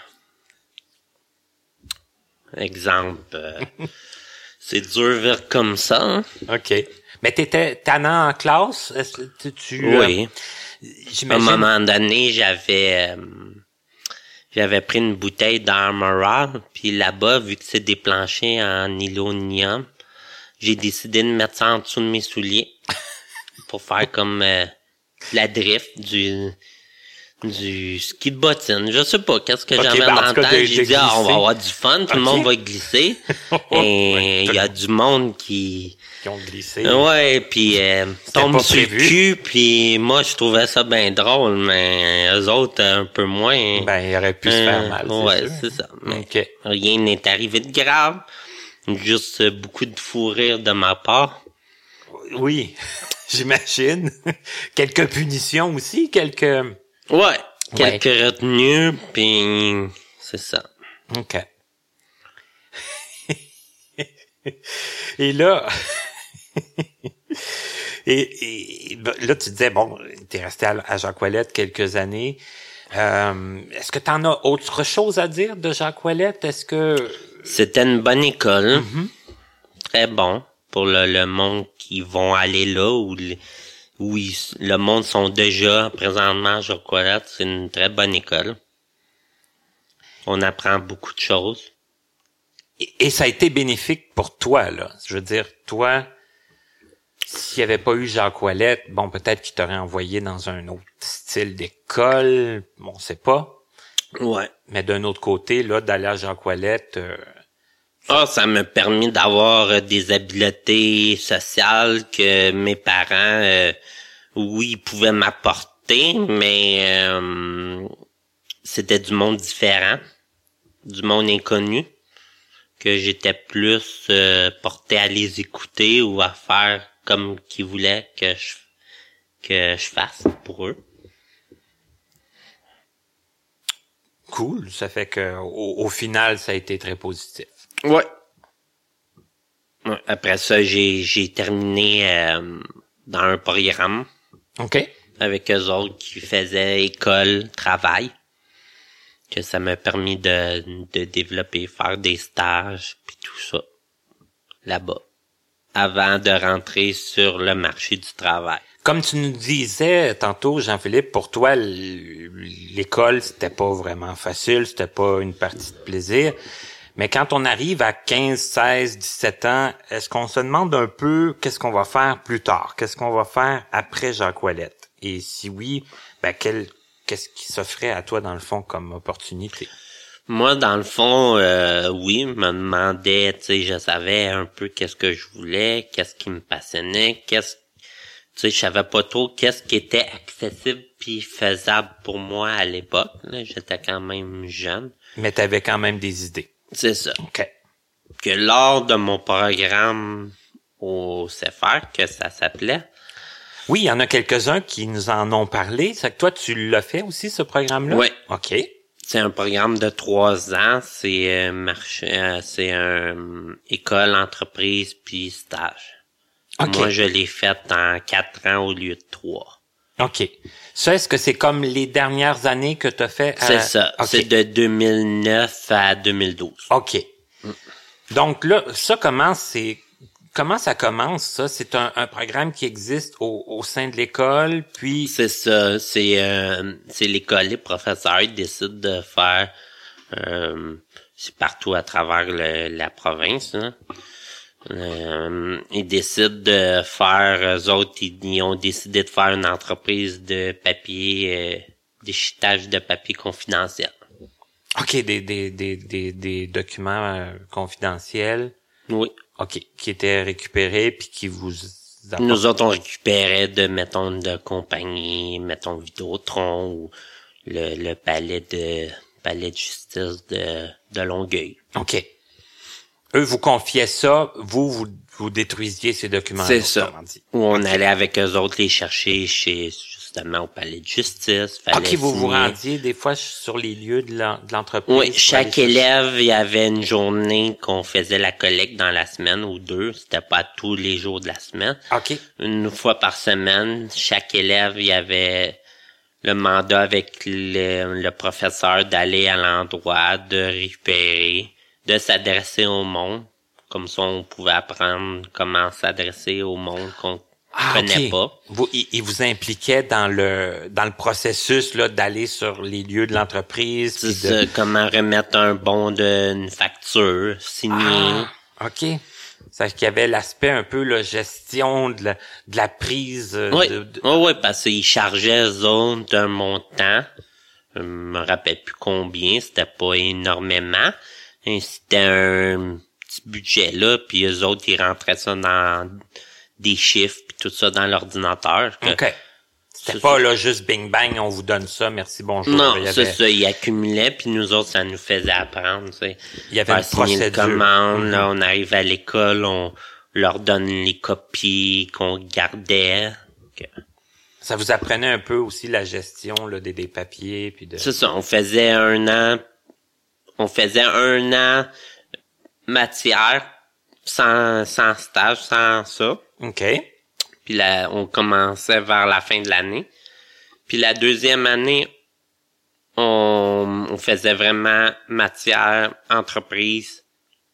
Exemple. Euh... c'est dur vers comme ça. Hein? OK. Mais t'étais tannant en classe? Est-ce que tu, tu, oui. Euh, j'imagine... À un moment donné, j'avais... Euh, j'avais pris une bouteille d'Armorall, puis là-bas, vu que c'est des planchers en nylonium, j'ai décidé de mettre ça en dessous de mes souliers pour faire comme euh, la drift du du ski de bottine. Je sais pas qu'est-ce que okay, j'avais ben, dans la tête. J'ai dit, ah, on va avoir du fun, tout okay. le monde va glisser. Et il ouais, y a du monde qui... qui ont glissé. Ouais, puis euh, tombe sur le cul, puis moi, je trouvais ça bien drôle, mais eux autres, un peu moins. Ben, il aurait pu euh, se faire mal, ouais, c'est, c'est ça. Mais okay. rien n'est arrivé de grave. Juste beaucoup de fou rire de ma part. Oui, j'imagine. Quelques punitions aussi, quelques... Ouais, quelques ouais. retenues, puis c'est ça. OK. Et là... et, et là, tu disais, bon, t'es resté à, à Jacques Ouellette quelques années. Euh, est-ce que t'en as autre chose à dire de Jacques Ouellette? Est-ce que... C'était une bonne école. Mm-hmm. Très bon pour le, le monde qui vont aller là, où, où ils, le monde sont déjà présentement à Jacques Ouellette. C'est une très bonne école. On apprend beaucoup de choses. Et, et ça a été bénéfique pour toi, là. Je veux dire, toi, s'il n'y avait pas eu Jacques Ouellette, bon, peut-être qu'il t'aurait envoyé dans un autre style d'école, bon, on sait pas. Ouais. Mais d'un autre côté, là, d'aller à Jacques Ouellette... Euh, ça... Ah, ça m'a permis d'avoir des habiletés sociales que mes parents, euh, oui, pouvaient m'apporter, mais euh, c'était du monde différent, du monde inconnu, que j'étais plus euh, porté à les écouter ou à faire comme qu'ils voulaient que je que je fasse pour eux. Cool, ça fait que au, au final, ça a été très positif. Ouais. Ouais, après ça, j'ai j'ai terminé euh, dans un programme. OK. Avec eux autres qui faisaient école, travail. Que ça m'a permis de de développer, faire des stages puis tout ça là-bas. Avant de rentrer sur le marché du travail. Comme tu nous disais tantôt, Jean-Philippe, pour toi, l'école, c'était pas vraiment facile, c'était pas une partie de plaisir. Mais quand on arrive à quinze, seize, dix-sept ans, est-ce qu'on se demande un peu qu'est-ce qu'on va faire plus tard? Qu'est-ce qu'on va faire après Jacques Ouellette? Et si oui, ben quel, qu'est-ce qui s'offrait à toi, dans le fond, comme opportunité? Moi, dans le fond, euh, oui, me demandais, tu sais, je savais un peu qu'est-ce que je voulais, qu'est-ce qui me passionnait, qu'est-ce, tu sais, je savais pas trop qu'est-ce qui était accessible puis faisable pour moi à l'époque. Là, j'étais quand même jeune. Mais t'avais quand même des idées. C'est ça. OK. Que lors de mon programme au C F R, que ça s'appelait. Oui, il y en a quelques-uns qui nous en ont parlé. C'est que toi, tu l'as fait aussi, ce programme-là? Oui. OK. C'est un programme de trois ans. C'est euh, marché, euh, c'est un euh, école, entreprise puis stage. OK. Moi, je l'ai fait en quatre ans au lieu de trois. OK. Ça, est-ce que c'est comme les dernières années que tu as fait? À... C'est ça. Okay. C'est de deux mille neuf à deux mille douze. OK. Mm. Donc là, ça, comment c'est, comment ça commence, ça? C'est un, un programme qui existe au, au sein de l'école, puis... C'est ça. C'est, euh, c'est l'école, les professeurs, ils décident de faire, euh, c'est partout à travers le, la province, hein. Euh, ils décident de faire, eux autres, ils, ils ont décidé de faire une entreprise de papier, euh, déchiquetage de papier confidentiel. OK, des, des, des, des, des documents euh, confidentiels. Oui. OK, qui étaient récupérés puis qui vous apportent... Nous autres, on récupérait de, mettons, de compagnie, mettons, Vidéotron ou le, le palais de, palais de justice de, de Longueuil. OK. Eux vous confiaient ça, vous, vous, vous détruisiez ces documents. C'est ça. Où on allait avec eux autres les chercher chez, justement, au palais de justice. OK, vous signer. Vous rendiez des fois sur les lieux de l'entreprise? Oui, chaque élève, il y avait une journée qu'on faisait la collecte dans la semaine ou deux. C'était pas tous les jours de la semaine. OK. Une fois par semaine, chaque élève, il y avait le mandat avec le, le professeur d'aller à l'endroit, de récupérer, de s'adresser au monde. Comme ça, on pouvait apprendre comment s'adresser au monde qu'on ah, connaît okay. pas. Vous, il, il vous impliquait dans le dans le processus là d'aller sur les lieux de l'entreprise. C'est de... ça, comment remettre un bon d'une facture signée. Ah, OK. C'est-à-dire qu'il y avait l'aspect un peu la gestion de la, de la prise. Oui, de, de... oui, oui, parce qu'ils chargeaient zone d'un montant. Je me rappelle plus combien, c'était pas énormément. Et c'était un petit budget là, puis eux autres, ils rentraient ça dans des chiffres, puis tout ça dans l'ordinateur. Que OK. C'était pas ça. Là juste bing bang, on vous donne ça, merci, bonjour. Non, il y avait... c'est ça, ils accumulaient, puis nous autres, ça nous faisait apprendre, tu sais. Il y avait une procédure. Une commande, mm-hmm. Là, on arrive à l'école, on leur donne les copies qu'on gardait. Que... Ça vous apprenait un peu aussi la gestion là, des, des papiers, puis de... C'est ça, on faisait un an, on faisait un an matière, sans, sans stage, sans ça. OK. Puis là, on commençait vers la fin de l'année. Puis la deuxième année, on, on faisait vraiment matière, entreprise.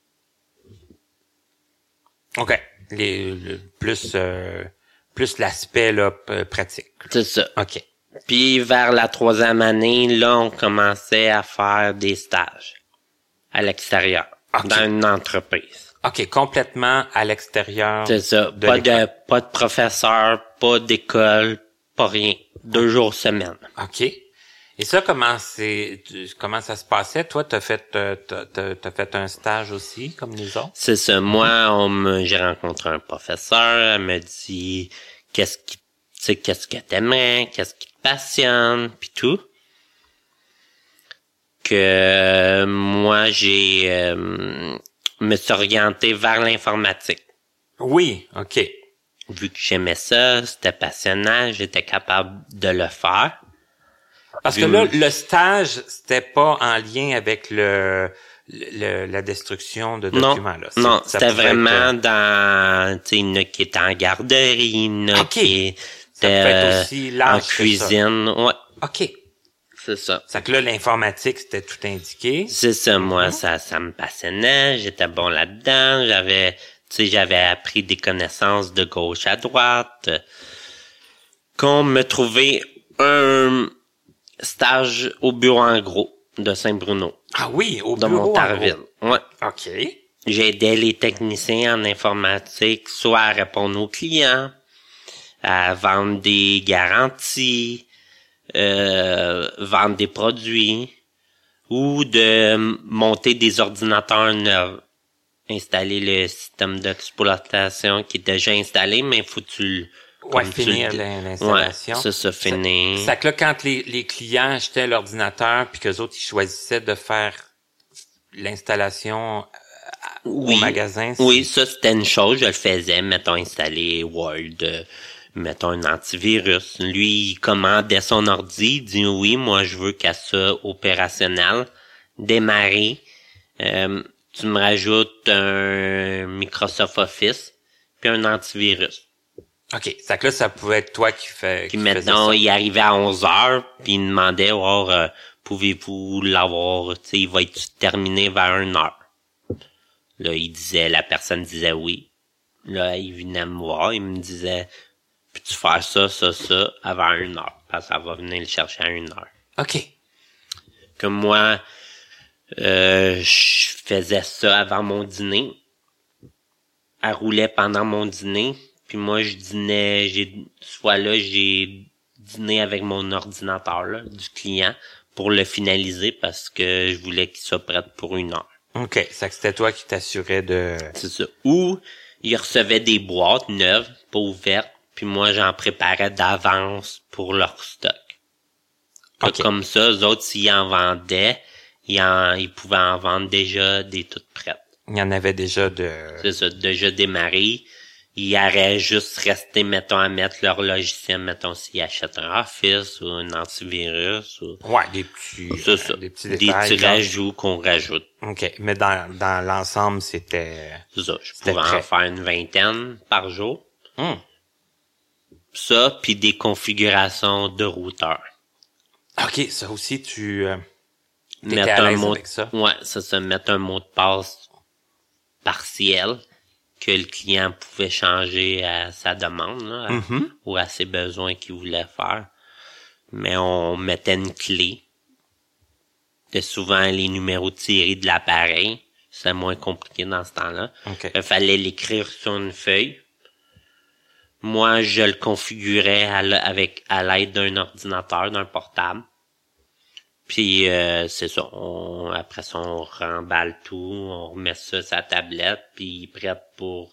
OK. Les, le, plus euh, plus l'aspect là p- pratique. C'est ça. OK. Puis vers la troisième année, là, on commençait à faire des stages à l'extérieur, okay. Dans une entreprise. OK, complètement à l'extérieur. C'est ça. De pas l'école. de pas de professeur, pas d'école, pas rien. Deux jours semaine. OK. Et ça, comment c'est comment ça se passait? Toi, t'as fait t'as, t'as, t'as fait un stage aussi, comme les autres? C'est ça. Moi, on me, j'ai rencontré un professeur, elle me dit qu'est-ce qui tu sais, qu'est-ce que t'aimerais, qu'est-ce qui te passionne, puis tout. Que moi j'ai euh, me suis orienté vers l'informatique. Oui, OK. vu que j'aimais ça, c'était passionnant, j'étais capable de le faire. Parce que là, le stage, c'était pas en lien avec le, le la destruction de documents. Non, là. non, c'était vraiment être... dans, tu sais, une qui était en garderie, une okay. qui était ça peut être aussi large en cuisine. Ça. Ouais. OK. C'est ça. C'est que là, l'informatique, c'était tout indiqué. C'est ça, moi, mm-hmm. ça, ça me passionnait, j'étais bon là-dedans, j'avais, tu sais, j'avais appris des connaissances de gauche à droite. Qu'on me trouvait un stage au bureau en gros de Saint-Bruno. Ah oui, au de bureau Montarville. en gros. Ouais. OK. J'aidais les techniciens en informatique soit à répondre aux clients, à vendre des garanties, euh, vendre des produits ou de monter des ordinateurs neufs. Installer le système d'exploitation qui est déjà installé, mais il faut que tu Ouais, finir l'installation. Ouais, c'est ça, finir. C'est que là, quand les, les clients achetaient l'ordinateur puis qu'eux autres, ils choisissaient de faire l'installation oui. au magasin. Oui, ça, c'était une chose, je le faisais. Mettons, installer Word, euh, mettons, un antivirus. Lui, il commandait son ordi, il dit oui, moi, je veux qu'à ça opérationnel, démarrer. Euh, tu me rajoutes un Microsoft Office puis un antivirus. OK. C'est que là, ça pouvait être toi qui fais. Puis maintenant, il arrivait à onze heures, puis il demandait, oh, euh, pouvez-vous l'avoir, tu sais, il va être terminé vers une heure. Là, il disait, la personne disait oui. Là, il venait me voir, il me disait, peux-tu faire ça, ça, ça, avant une heure? Parce que ça va venir le chercher à une heure. OK. Comme moi, euh, je faisais ça avant mon dîner. Elle roulait pendant mon dîner. Puis moi, je dînais, j'ai, soit là, j'ai dîné avec mon ordinateur, là, du client, pour le finaliser parce que je voulais qu'il soit prêt pour une heure. OK. C'est que c'était toi qui t'assurais de... C'est ça. Ou, il recevait des boîtes neuves, pas ouvertes, puis moi, j'en préparais d'avance pour leur stock. Okay. Comme ça, eux autres, s'ils en vendaient, ils, en, ils pouvaient en vendre déjà des toutes prêtes. Il y en avait déjà de... C'est ça, déjà démarré. Ils auraient juste resté, mettons, à mettre leur logiciel, mettons, s'ils achètent un Office ou un antivirus. Ou... Ouais, des petits, c'est ça. Euh, des petits des détails. Des petits rajouts qu'on rajoute. OK. Mais dans, dans l'ensemble, c'était... C'est ça. Je pouvais prêt. en faire une vingtaine par jour. Mm. Ça, puis des configurations de routeurs. OK. Ça aussi, tu... Euh, t'étais mettre à un l'aise mot, avec ça? Ouais, ça, ça, mettre un mot de passe partiel que le client pouvait changer à sa demande, là, à, mm-hmm. ou à ses besoins qu'il voulait faire. Mais on mettait une clé. C'était souvent les numéros de série de l'appareil. C'était moins compliqué dans ce temps-là. Okay. Il fallait l'écrire sur une feuille. Moi, je le configurais à l- avec à l'aide d'un ordinateur, d'un portable. Puis euh, c'est ça, on, après ça, on remballe tout, on remet ça sur la tablette, puis il est prêt pour,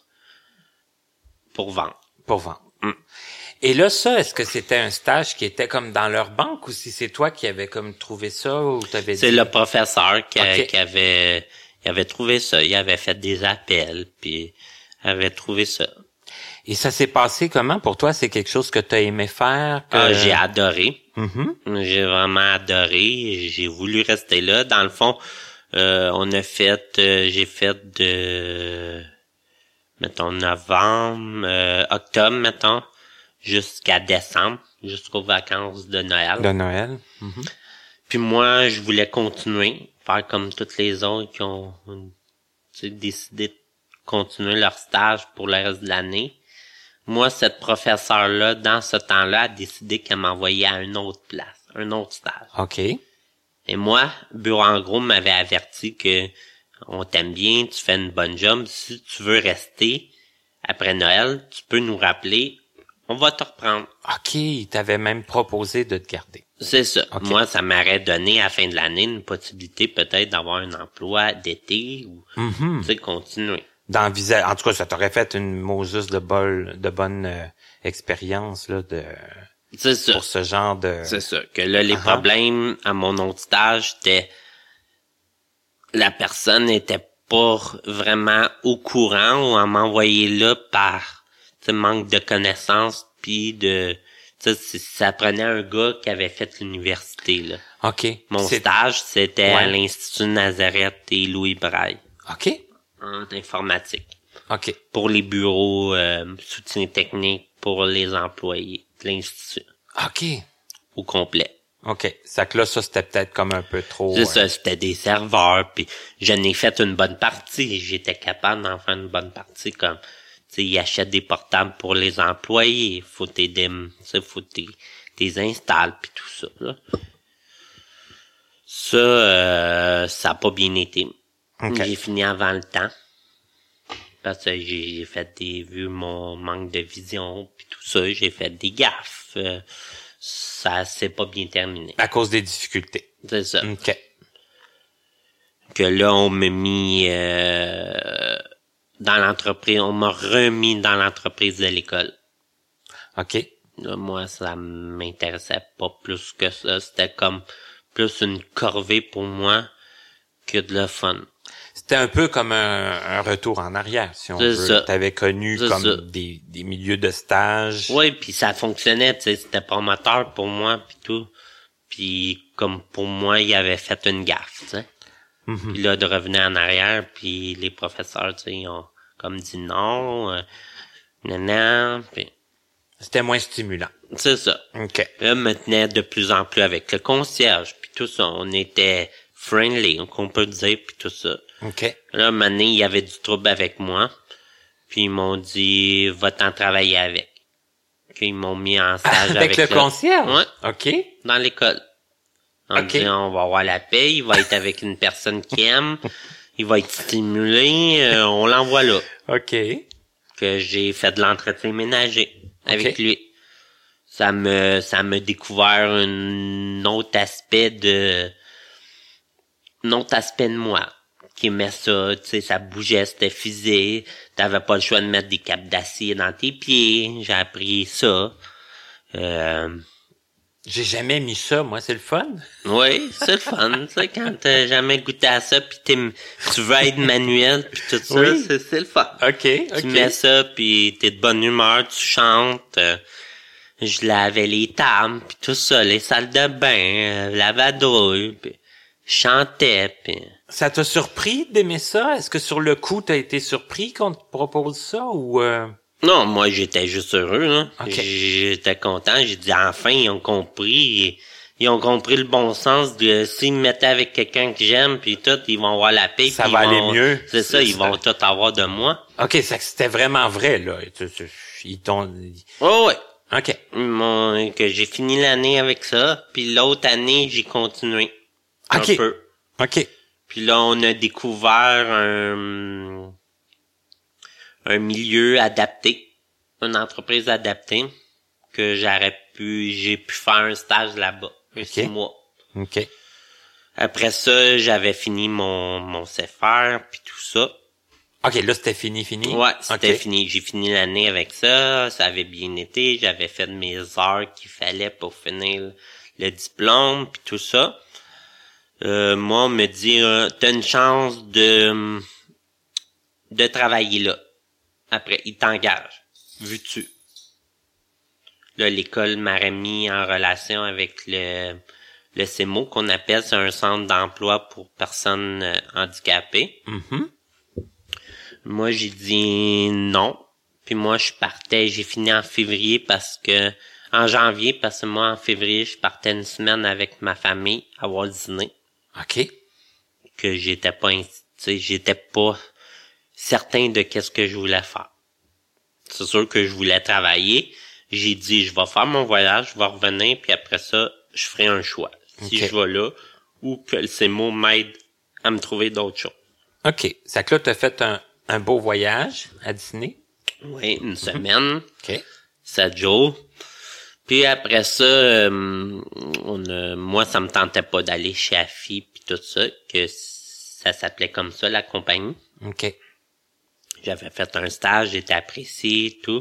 pour vendre. Pour vendre. Mm. Et là, ça, est-ce que c'était un stage qui était comme dans leur banque ou si c'est toi qui avais comme trouvé ça ou t'avais dit... C'est le professeur qui, okay. a, qui avait il avait trouvé ça, il avait fait des appels, puis avait trouvé ça. Et ça s'est passé comment pour toi? C'est quelque chose que tu as aimé faire? Que... Ah, j'ai adoré. Mm-hmm. J'ai vraiment adoré. J'ai voulu rester là. Dans le fond, euh, on a fait, euh, j'ai fait de, mettons, novembre, euh, octobre, mettons, jusqu'à décembre, jusqu'aux vacances de Noël. De Noël. Mm-hmm. Puis moi, je voulais continuer, faire comme toutes les autres qui ont décidé de continuer leur stage pour le reste de l'année. Moi, cette professeure-là, dans ce temps-là, a décidé qu'elle m'envoyait à une autre place, un autre stage. OK. Et moi, Bureau en gros m'avait averti que on t'aime bien, tu fais une bonne job. Si tu veux rester après Noël, tu peux nous rappeler, on va te reprendre. OK, il t'avait même proposé de te garder. C'est ça. Okay. Moi, ça m'aurait donné à la fin de l'année une possibilité peut-être d'avoir un emploi d'été ou mm-hmm. tu sais, continuer. D'envisager, en tout cas, ça t'aurait fait une Moses de bol, de bonne euh, expérience là de c'est ça. Pour ce genre de. C'est ça. Que là, les uh-huh. problèmes à mon autre stage, c'était la personne n'était pas vraiment au courant ou à m'envoyer là par, tu sais, manque de connaissances, puis de... Ça, ça prenait un gars qui avait fait l'université, là. OK. Mon C'est... stage, c'était Ouais. à l'Institut Nazareth et Louis Braille, OK. en informatique. OK. Pour les bureaux, euh, soutien technique pour les employés de l'Institut. OK. Au complet. OK. Ça que là, ça, c'était peut-être comme un peu trop... C'est euh, ça, c'était des serveurs, puis je n'ai fait une bonne partie. J'étais capable d'en faire une bonne partie, comme, tu sais, ils achètent des portables pour les employés, faut t'aider, tu sais, faut t'es, t'es installes, puis tout ça, là. Ça, euh, ça a pas bien été. OK. J'ai fini avant le temps. Parce que j'ai, j'ai fait des, vu mon manque de vision, puis tout ça, j'ai fait des gaffes. Euh, ça s'est pas bien terminé. À cause des difficultés. C'est ça. OK. Que là, on m'a mis euh, dans l'entreprise, on m'a remis dans l'entreprise de l'école. OK. Là, moi, ça m'intéressait pas plus que ça. C'était comme plus une corvée pour moi que de le fun. C'était un peu comme un, un retour en arrière, si on C'est veut. ça. T'avais connu C'est comme ça. des, des milieux de stage. Oui, puis ça fonctionnait, tu sais, c'était promoteur pour moi, puis tout. Puis comme pour moi, il avait fait une gaffe, tu sais. Mhm. Puis là, de revenir en arrière, puis les professeurs, tu sais, ils ont comme dit non, euh, non, non, puis C'était moins stimulant. c'est ça. OK. Là, me tenait de plus en plus avec le concierge, puis tout ça. On était friendly, on peut dire, puis tout ça. OK. Là, un moment donné, il y avait du trouble avec moi, puis ils m'ont dit, va-t'en travailler avec. Puis ils m'ont mis en stage Avec, avec, le concierge? Ouais, OK. dans l'école. On Ok. dit, on va avoir la paix, il va être avec une personne qui aime, il va être stimulé, euh, on l'envoie là. OK. Que j'ai fait de l'entretien ménager avec Ok. lui. Ça me, ça me découvert un autre aspect de, un autre aspect de moi. Qui aimait ça, tu sais, ça bougeait, c'était fusé. T'avais pas le choix de mettre des capes d'acier dans tes pieds. J'ai appris ça. Euh, J'ai jamais mis ça, moi, c'est le fun. oui, c'est le fun, tu sais, quand t'as jamais goûté à ça, pis t'es, tu veux être manuel, pis tout ça, Oui. c'est, c'est le fun. OK, OK. Tu mets ça, puis t'es de bonne humeur, tu chantes. euh, je lavais les tables, puis tout ça, les salles de bain, euh, la vadrouille, puis je chantais, puis... Ça t'a surpris d'aimer ça? Est-ce que sur le coup, t'as été surpris qu'on te propose ça ou... Euh... Non, moi, j'étais juste heureux, là. Ok. J'étais content, j'ai dit, enfin, ils ont compris... Ils ont compris le bon sens de s'ils me mettaient avec quelqu'un que j'aime, puis tout, ils vont avoir la paix. Ça puis va ils aller vont- mieux. C'est ça, C'est ils ça. vont tout avoir de moi. OK, ça, c'était vraiment vrai, là. Tu- tu- Ils t'ont... Oh, ouais. OK. Ils m'ont- que j'ai fini l'année avec ça, puis l'autre année, j'ai continué. OK. Un peu. OK. Puis là, on a découvert un, un milieu adapté, une entreprise adaptée, que j'aurais pu, j'ai pu faire un stage là-bas, un Ok. six mois. OK. Après ça, j'avais fini mon, mon C F R, puis tout ça. OK, là, c'était fini, fini? Ouais, c'était OK. fini. J'ai fini l'année avec ça, ça avait bien été, j'avais fait mes heures qu'il fallait pour finir le, le diplôme, puis tout ça. Euh, moi, on me dit, euh, t'as une chance de de travailler là. Après, il t'engage. Veux-tu? Là, l'école m'aurait mis en relation avec le le C E M O, qu'on appelle, c'est un centre d'emploi pour personnes euh, handicapées. Mhm. Moi, j'ai dit non. Puis moi, je partais, j'ai fini en février parce que, en janvier, parce que moi, en février, je partais une semaine avec ma famille à Walt Disney. OK. Que j'étais pas, tu sais, j'étais pas certain de qu'est-ce que je voulais faire. C'est sûr que je voulais travailler. J'ai dit, je vais faire mon voyage, je vais revenir, puis après ça, je ferai un choix. Si Ok. je vais là, ou que le C E M O m'aide à me trouver d'autres choses. OK. Ça que là, t'as fait un, un beau voyage à Disney. Oui, une semaine. OK. sept jours. Puis après ça, euh, on a, moi, ça me tentait pas d'aller chez Afi puis tout ça, que ça s'appelait comme ça, la compagnie. OK. J'avais fait un stage, j'étais apprécié, tout.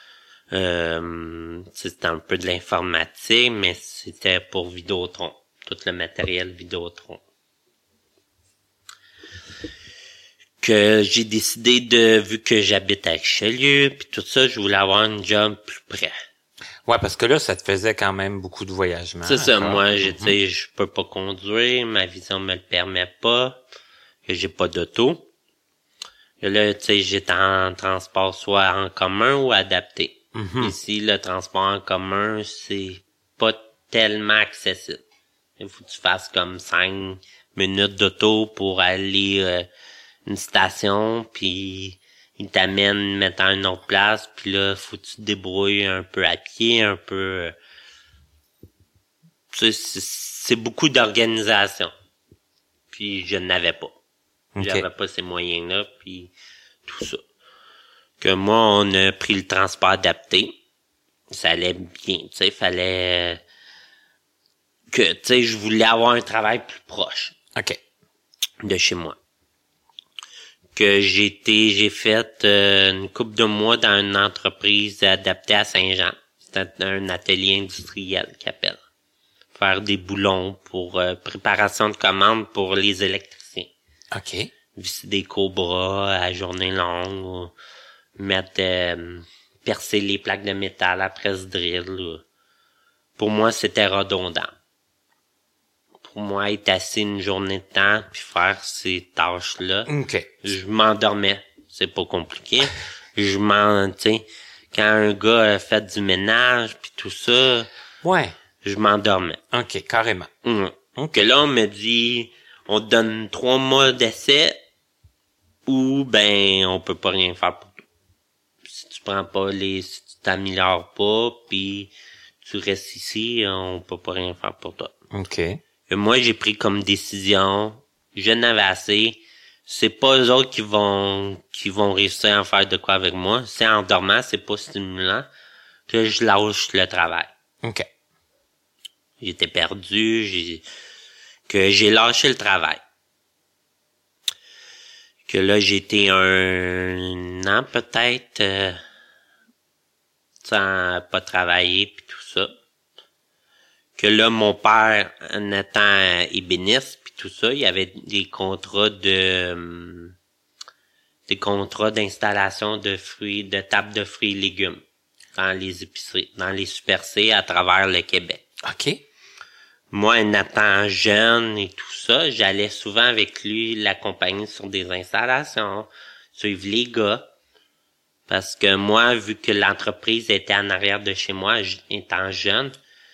Euh, c'était un peu de l'informatique, mais c'était pour Vidéotron. Tout le matériel Vidéotron. que j'ai décidé de, vu que j'habite à Richelieu, puis tout ça, je voulais avoir un job plus près. Ouais, parce que là, ça te faisait quand même beaucoup de voyagements. C'est ça, encore. moi, je, Mhm. tu sais, je peux pas conduire, ma vision me le permet pas, que j'ai pas d'auto. Et là, tu sais, j'étais en transport soit en commun ou adapté. Mhm. Ici, le transport en commun, c'est pas tellement accessible. Il faut que tu fasses comme cinq minutes d'auto pour aller euh, une station, puis il t'amène mettant à une autre place, puis là, faut que tu te débrouilles un peu à pied, un peu... Euh, tu sais, c'est, c'est beaucoup d'organisation. Puis je n'avais pas. Ok. J'avais pas ces moyens-là, puis tout ça. Que moi, on a pris le transport adapté. Ça allait bien, tu sais, fallait... euh, que, tu sais, je voulais avoir un travail plus proche OK. de chez moi. Que j'ai été, j'ai fait euh, une couple de mois dans une entreprise adaptée à Saint-Jean. C'était un atelier industriel qu'ils appellent. Faire des boulons pour euh, préparation de commandes pour les électriciens. OK. Visser des cobras à journée longue, ou mettre, euh, percer les plaques de métal à presse-drill. Ou. Pour moi, c'était redondant. Pour moi, être assis une journée de temps puis faire ces tâches-là, OK. je m'endormais. C'est pas compliqué. Je m'en, tu sais, quand un gars a fait du ménage puis tout ça, Ouais. je m'endormais. OK, carrément. Hum. Donc là, on me dit, on te donne trois mois d'essai ou ben, on peut pas rien faire pour toi. Si tu prends pas les, si tu t'améliores pas puis tu restes ici, on peut pas rien faire pour toi. OK. Et moi, j'ai pris comme décision, je n'avais assez. C'est pas eux autres qui vont, qui vont réussir à faire de quoi avec moi. C'est en dormant, c'est pas stimulant, que je lâche le travail. OK. J'étais perdu, j'ai, que j'ai lâché le travail. Que là, j'ai été un an peut-être, euh, sans pas travailler pis tout ça. Que là, mon père, en étant ébéniste puis tout ça, il y avait des contrats de hum, des contrats d'installation de fruits, de tables de fruits et légumes dans les épiceries, dans les Super C à travers le Québec. OK. Moi, en étant jeune et tout ça, j'allais souvent avec lui l'accompagner sur des installations, suivre les gars. Parce que moi, vu que l'entreprise était en arrière de chez moi, étant jeune,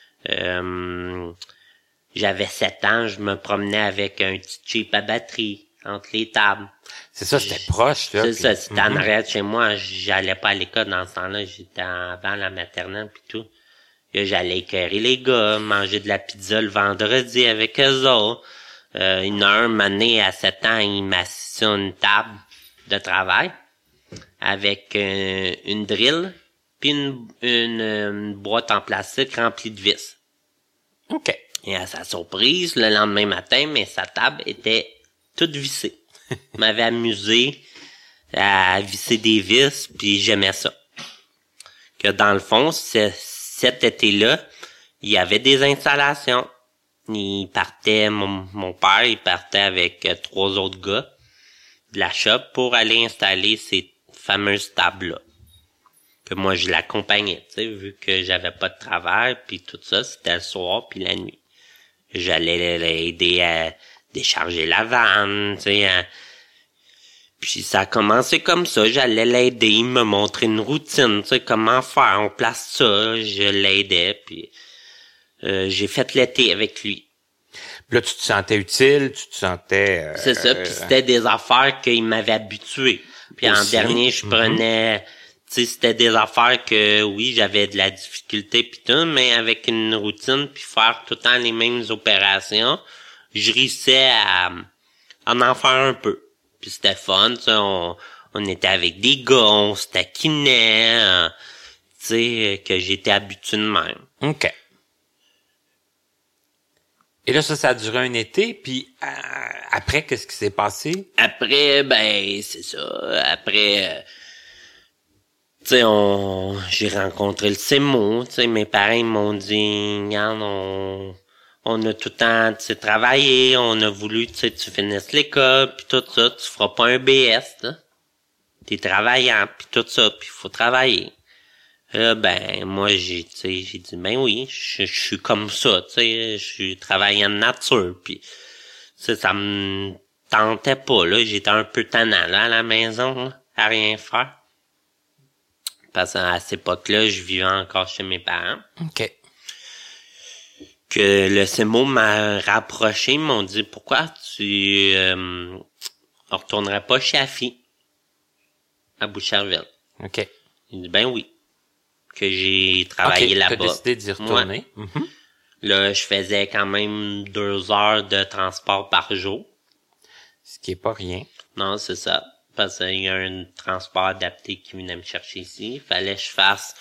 Euh, j'avais sept ans, je me promenais avec un petit Jeep à batterie entre les tables. C'est ça, c'était proche, là. C'est puis- ça, c'était en Mhm. arrière de chez moi. J'allais pas à l'école dans ce temps-là, j'étais avant la maternelle pis tout. Et j'allais écœurer les gars, manger de la pizza le vendredi avec eux autres. Euh, il y en a un, un moment donné, à sept ans, il m'a assis sur une table de travail avec euh, une drill puis une, une, une boîte en plastique remplie de vis. OK. Et à sa surprise, le lendemain matin, mais sa table était toute vissée. Il m'avait amusé à visser des vis, puis j'aimais ça. Que dans le fond, c'est, cet été-là, il y avait des installations. Il partait, mon, mon père, il partait avec euh, trois autres gars de la shop pour aller installer ces fameuses tables-là. Que moi, je l'accompagnais, tu sais, vu que j'avais pas de travail, puis tout ça, c'était le soir puis la nuit. J'allais l'aider à décharger la vanne, tu sais. À... Puis ça a commencé comme ça, j'allais l'aider, il me montrait une routine, tu sais, comment faire, on place ça, je l'aidais, puis euh, j'ai fait l'été avec lui. Là, tu te sentais utile, tu te sentais... euh, C'est ça, puis c'était des affaires qu'il m'avait habitué. Puis en Aussi. dernier, je prenais... Tu sais, c'était des affaires que, oui, j'avais de la difficulté pis tout, mais avec une routine puis faire tout le temps les mêmes opérations, je réussissais à, à en faire un peu. Puis c'était fun, tu sais, on, on était avec des gars, on se taquinait, euh, tu sais, que j'étais habitué de même. OK. Et là, ça, ça a duré un été, puis euh, après, qu'est-ce qui s'est passé? Après, ben, c'est ça, après... Euh, tu sais, on, j'ai rencontré le C E M O, tu sais, mes parents m'ont dit, regarde, on, on a tout le temps, tu sais, travaillé, on a voulu, tu sais, tu finisses l'école, puis tout ça, tu feras pas un B S, là. T'es travaillant, puis tout ça, puis faut travailler. Là, ben, moi, j'ai, tu sais, j'ai dit, ben oui, je suis comme ça, tu sais, je suis travaillant de nature, puis ça, ça me tentait pas, là, j'étais un peu tannant, là, à la maison, là, à rien faire. Parce qu'à cette époque-là, je vivais encore chez mes parents. OK. Que le C M O m'a rapproché, ils m'ont dit, pourquoi tu euh, retournerais pas chez Afi, à Boucherville? OK. Il dit, ben oui. Que j'ai travaillé okay, là-bas. T'as décidé d'y retourner. Ouais. Mm-hmm. Là, je faisais quand même deux heures de transport par jour. Ce qui est pas rien. Non, c'est ça. Parce qu'il y a un transport adapté qui venait me chercher ici. Il fallait que je fasse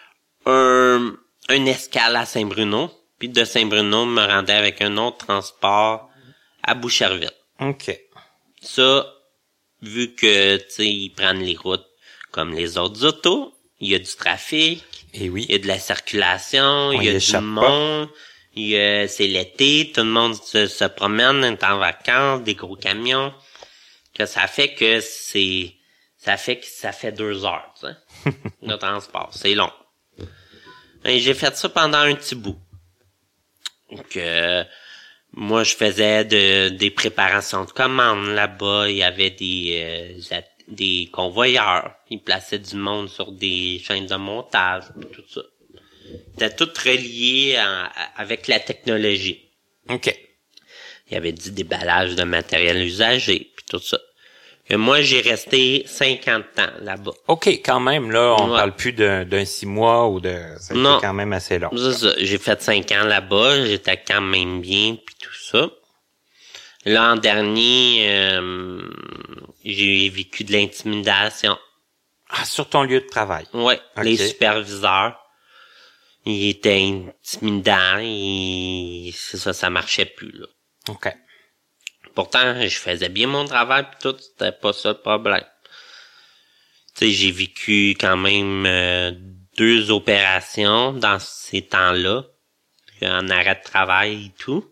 un, un escale à Saint-Bruno. Puis de Saint-Bruno, me rendais avec un autre transport à Boucherville. OK. Ça, vu que, tu sais, ils prennent les routes comme les autres autos, il y a du trafic. Et oui. Il y a de la circulation, On il y a du monde. Il y a, c'est l'été, tout le monde se, se promène, est en vacances, des gros camions. Que ça fait que c'est, ça fait que ça fait deux heures, tu sais, de transport. C'est long. Et j'ai fait ça pendant un petit bout. Donc, euh, moi, je faisais de, des préparations de commandes là-bas. Il y avait des, euh, des convoyeurs. Ils plaçaient du monde sur des chaînes de montage, tout ça. C'était tout relié à, à, avec la technologie. OK. Il y avait du déballage de matériel usagé, puis tout ça. Et moi, j'ai resté cinquante ans là-bas. OK, quand même, là, on ouais. parle plus d'un, d'un six mois ou de... Ça a non. été quand même assez long. C'est ça. J'ai fait cinq ans là-bas, j'étais quand même bien, puis tout ça. L'an dernier, euh, j'ai vécu de l'intimidation. Ah, sur ton lieu de travail? Ouais, okay. Les superviseurs, ils étaient intimidants, et c'est ça, ça marchait plus, là. OK. Pourtant, je faisais bien mon travail pis tout, c'était pas ça le problème. Tu sais, j'ai vécu quand même euh, deux opérations dans ces temps-là, en arrêt de travail et tout.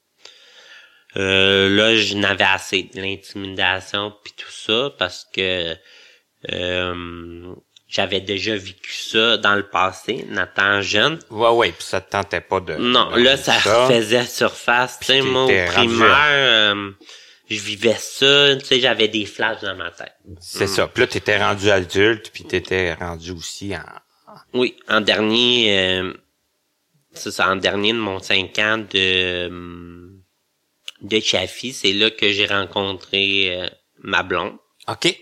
Euh, là, je n'avais assez de l'intimidation pis tout ça parce que euh, j'avais déjà vécu ça dans le passé, Nathan jeune. Ouais, ouais, puis ça te tentait pas de... Non, de là, ça, ça faisait surface. Tu sais, moi, au primaire, euh, je vivais ça, tu sais, j'avais des flashs dans ma tête. C'est mm. ça. Puis là, t'étais rendu adulte, puis t'étais rendu aussi en... Oui, en dernier, euh, c'est ça, en dernier de mon cinq ans de, de Chafi, c'est là que j'ai rencontré euh, ma blonde. OK.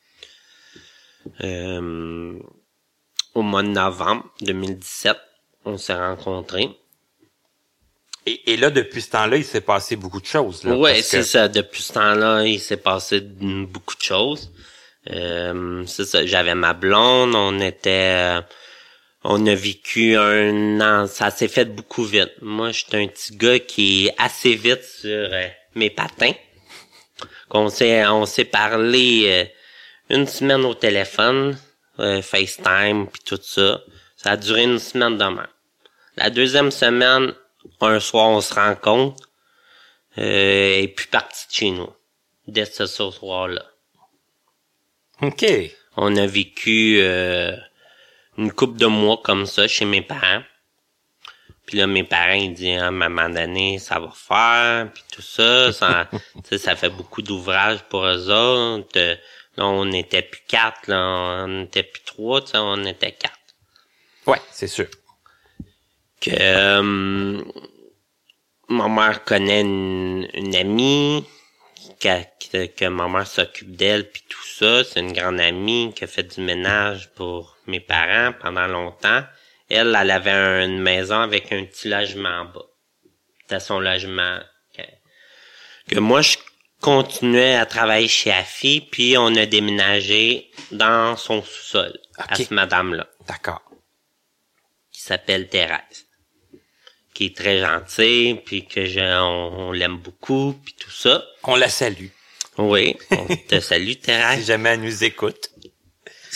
Euh, au mois de novembre deux mille dix-sept, on s'est rencontrés. Et, et là, depuis ce temps-là, il s'est passé beaucoup de choses. Là, ouais, parce c'est que... ça. Depuis ce temps-là, il s'est passé beaucoup de choses. Euh, c'est ça. J'avais ma blonde, on était, euh, on a vécu un an. Ça s'est fait beaucoup vite. Moi, j'étais un petit gars qui est assez vite sur euh, mes patins. Qu'on s'est, on s'est parlé. Euh, Une semaine au téléphone, euh, FaceTime, puis tout ça. Ça a duré une semaine de même. La deuxième semaine, un soir, on se rencontre, euh, et puis parti de chez nous. Dès ce soir-là. OK. On a vécu euh, une couple de mois comme ça chez mes parents. Puis là, mes parents, ils disent, à un moment donné, ça va faire, puis tout ça. Ça, ça fait beaucoup d'ouvrages pour eux autres. Là, on était plus quatre, là, on était plus trois, tu sais, on était quatre. Ouais, c'est sûr. Que euh, ma mère connaît une, une amie, que, que, que ma mère s'occupe d'elle, puis tout ça. C'est une grande amie qui a fait du ménage pour mes parents pendant longtemps. Elle, elle avait une maison avec un petit logement en bas. C'était son logement. Que, que moi, je continuais à travailler chez Afi, puis on a déménagé dans son sous-sol, okay. À cette madame-là. D'accord. Qui s'appelle Thérèse. Qui est très gentille, puis que je, on, on l'aime beaucoup, puis tout ça. On la salue. Oui, on te salue, Thérèse. Si jamais elle nous écoute.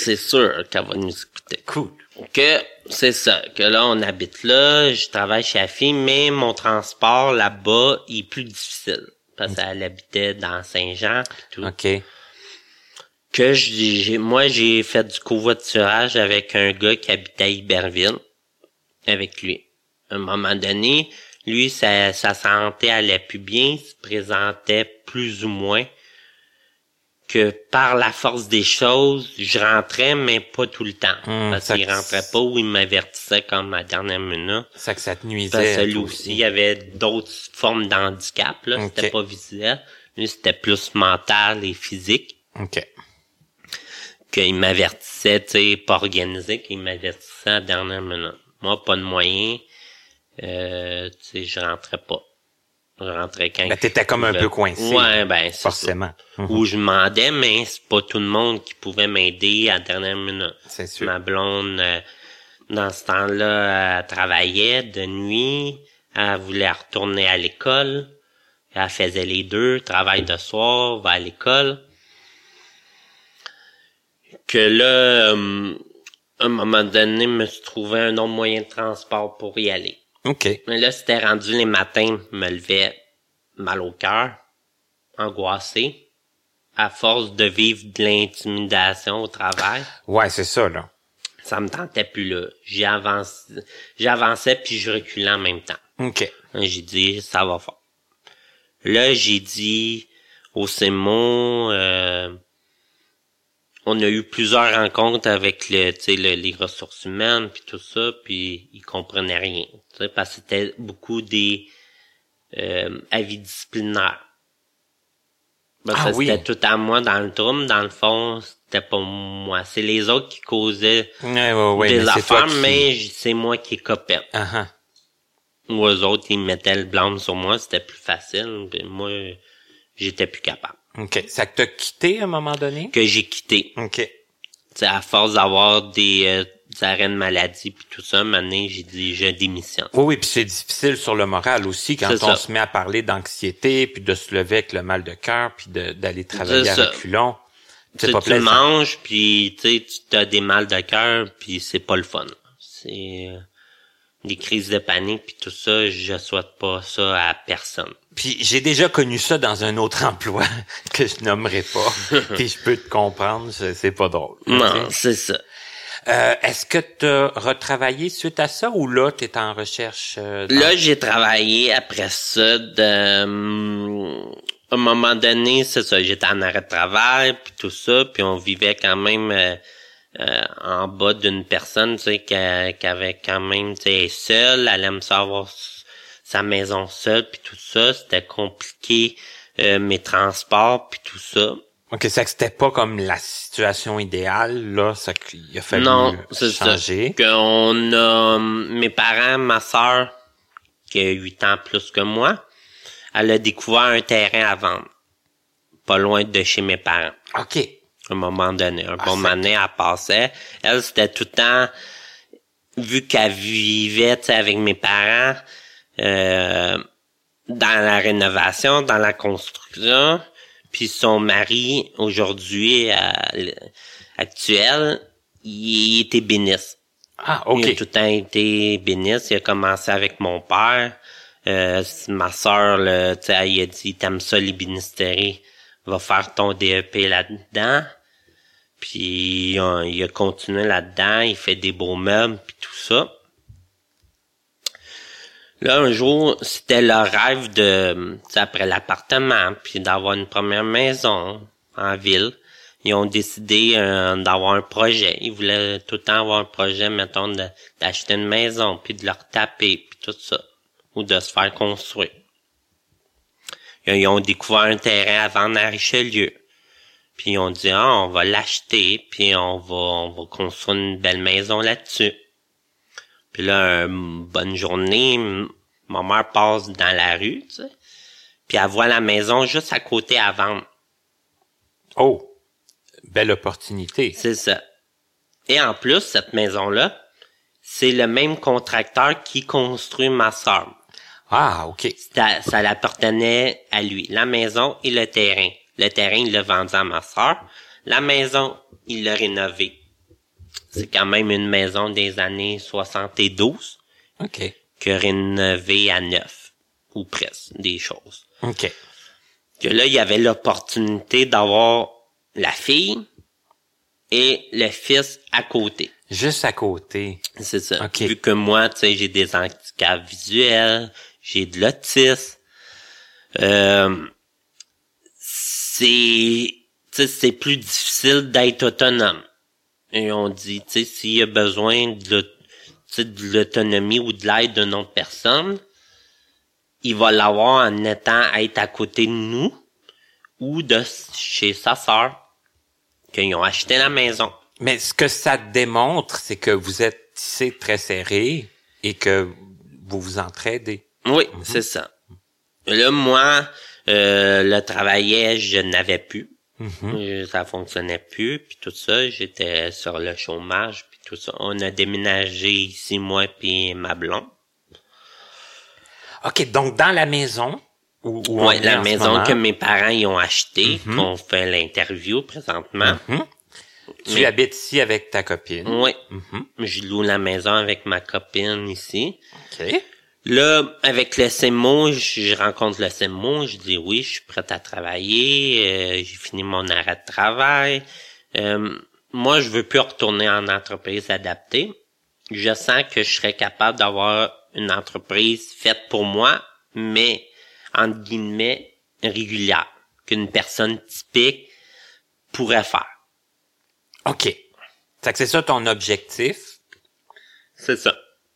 c'est sûr qu'elle va nous écouter. Cool. Que c'est ça, que là, on habite là, je travaille chez la fille, mais mon transport là-bas est plus difficile. Parce qu'elle habitait dans Saint-Jean pis tout. OK. Que j'ai, moi, j'ai fait du covoiturage avec un gars qui habitait à Iberville. Avec lui. À un moment donné, lui, sa, sa santé allait plus bien, il se présentait plus ou moins. Que par la force des choses, je rentrais, mais pas tout le temps. Mmh, parce qu'il rentrait pas ou il m'avertissait comme à la dernière minute. Ça que ça te nuisait. Parce que lui aussi, il y avait d'autres formes d'handicap, là. Okay. C'était pas visuel. Lui, c'était plus mental et physique. OK. Qu'il m'avertissait, tu sais, pas organisé, qu'il m'avertissait à la dernière minute. Moi, pas de moyens. Euh, tu sais, je rentrais pas. Je rentrais quand Ben, t'étais comme un peu coincé. Ouais, ben, c'est forcément. ça. Où je demandais, mais c'est pas tout le monde qui pouvait m'aider à la dernière minute. C'est sûr. Ma blonde, euh, dans ce temps-là, elle travaillait de nuit. Elle voulait retourner à l'école. Elle faisait les deux. Travail de soir, va à l'école. Que là, euh, à un moment donné, me suis trouvé un autre moyen de transport pour y aller. OK. Mais là, c'était rendu les matins, je me levais mal au cœur, angoissé, à force de vivre de l'intimidation au travail. Ouais, c'est ça, là. Ça me tentait plus, là. J'ai avancé, j'avançais puis je reculais en même temps. OK. J'ai dit, ça va faire. Là, j'ai dit au C M O, euh, on a eu plusieurs rencontres avec le, tu sais, le, les ressources humaines puis tout ça, puis ils comprenaient rien, tu sais, parce que c'était beaucoup des euh, avis disciplinaires. Parce ah que oui. C'était tout à moi dans le trouble, dans le fond, c'était pas moi. C'est les autres qui causaient ouais, ouais, ouais, des mais affaires, qui... mais c'est moi qui copette. Uh-huh. Ou eux autres, ils mettaient le blâme sur moi, c'était plus facile. Puis moi, j'étais plus capable. OK. Ça que t'as quitté à un moment donné? Que j'ai quitté. OK. T'sais, à force d'avoir des, euh, des arrêts de maladie puis tout ça, un moment donné, j'ai dit, je démissionne. Oui, oui, puis c'est difficile sur le moral aussi quand C'est on ça. se met à parler d'anxiété, puis de se lever avec le mal de cœur, puis de, d'aller travailler C'est à ça. reculons. C'est T'sais, pas tu plaisant. manges, puis tu as des mal de cœur, puis c'est pas le fun. C'est euh, des crises de panique puis tout ça, je souhaite pas ça à personne. Puis j'ai déjà connu ça dans un autre emploi que je nommerai pas. Puis je peux te comprendre, c'est, c'est pas drôle. Non, c'est ça. Euh, est-ce que tu as retravaillé suite à ça ou là, tu es en recherche? Euh, dans... Là, j'ai travaillé après ça de... hum, à un moment donné, c'est ça, j'étais en arrêt de travail, puis tout ça, puis on vivait quand même euh, euh, en bas d'une personne, tu sais, qui, qui avait quand même, tu sais, seule, elle aime ça avoir sa maison seule, puis tout ça, c'était compliqué, euh, mes transports, puis tout ça. OK, c'est que c'était pas comme la situation idéale, là, ça qu'il a fallu non, c'est changer. Ça, qu'on a, mes parents, ma sœur, qui a huit ans plus que moi, elle a découvert un terrain à vendre, pas loin de chez mes parents. OK. À un moment donné, un Ah, bon ça... moment donné, elle passait. Elle, c'était tout le temps, vu qu'elle vivait, tu sais, avec mes parents, euh, dans la rénovation, dans la construction, puis son mari, aujourd'hui, euh, actuel, il était béniste. Ah, OK. Il a tout le temps été béniste. Il a commencé avec mon père. Euh, ma sœur, là, tu sais, elle a dit, t'aimes ça les bénisteries, va faire ton D E P là-dedans. Puis on, il a continué là-dedans, il fait des beaux meubles puis tout ça. Là, un jour, c'était leur rêve de, tu sais, après l'appartement, puis d'avoir une première maison en ville. Ils ont décidé euh, d'avoir un projet. Ils voulaient tout le temps avoir un projet, mettons, de, d'acheter une maison, puis de leur taper, puis tout ça. Ou de se faire construire. Ils ont découvert un terrain à vendre à Richelieu. Puis ils ont dit, ah, on va l'acheter, puis on va, on va construire une belle maison là-dessus. Puis là, une bonne journée, ma mère passe dans la rue, tu sais, puis elle voit la maison juste à côté à vendre. Oh! Belle opportunité. C'est ça. Et en plus, cette maison-là, c'est le même contracteur qui construit ma sœur. Ah, OK. Ça, ça l'appartenait à lui. La maison et le terrain. Le terrain, il l'a vendu à ma sœur. La maison, il l'a rénové. C'est quand même une maison des années soixante-douze. OK. Que rénové à neuf. Ou presque, des choses. OK. Que là, il y avait l'opportunité d'avoir la fille et le fils à côté. Juste à côté. C'est ça. Okay. Vu que moi, tu sais, j'ai des handicaps visuels, j'ai de l'autisme, euh, c'est, tu sais, c'est plus difficile d'être autonome. Et on dit, tu sais, s'il y a besoin de, de l'autonomie ou de l'aide d'une autre personne, il va l'avoir en étant à être à côté de nous ou de chez sa sœur, qu'ils ont acheté la maison. Mais ce que ça démontre, c'est que vous êtes tissés très serrés et que vous vous entraidez. Oui, Mm-hmm. c'est ça. Là, moi, euh, le travaillais, je n'avais plus. Mm-hmm. Ça fonctionnait plus, puis tout ça. J'étais sur le chômage, puis tout ça. On a déménagé ici, moi puis ma blonde. OK, donc dans la maison... Où, où oui, la maison que mes parents y ont achetée, mm-hmm. qu'on fait l'interview présentement. Mm-hmm. Tu Mais, habites ici avec ta copine. Oui. Mm-hmm. Je loue la maison avec ma copine ici. OK. Là, avec le C M O, je, je rencontre le C M O, je dis oui, je suis prête à travailler, euh, j'ai fini mon arrêt de travail. Euh, moi, je veux plus retourner en entreprise adaptée. Je sens que je serais capable d'avoir une entreprise faite pour moi, mais entre guillemets régulière, qu'une personne typique pourrait faire. OK. Fait que c'est ça ton objectif? C'est ça.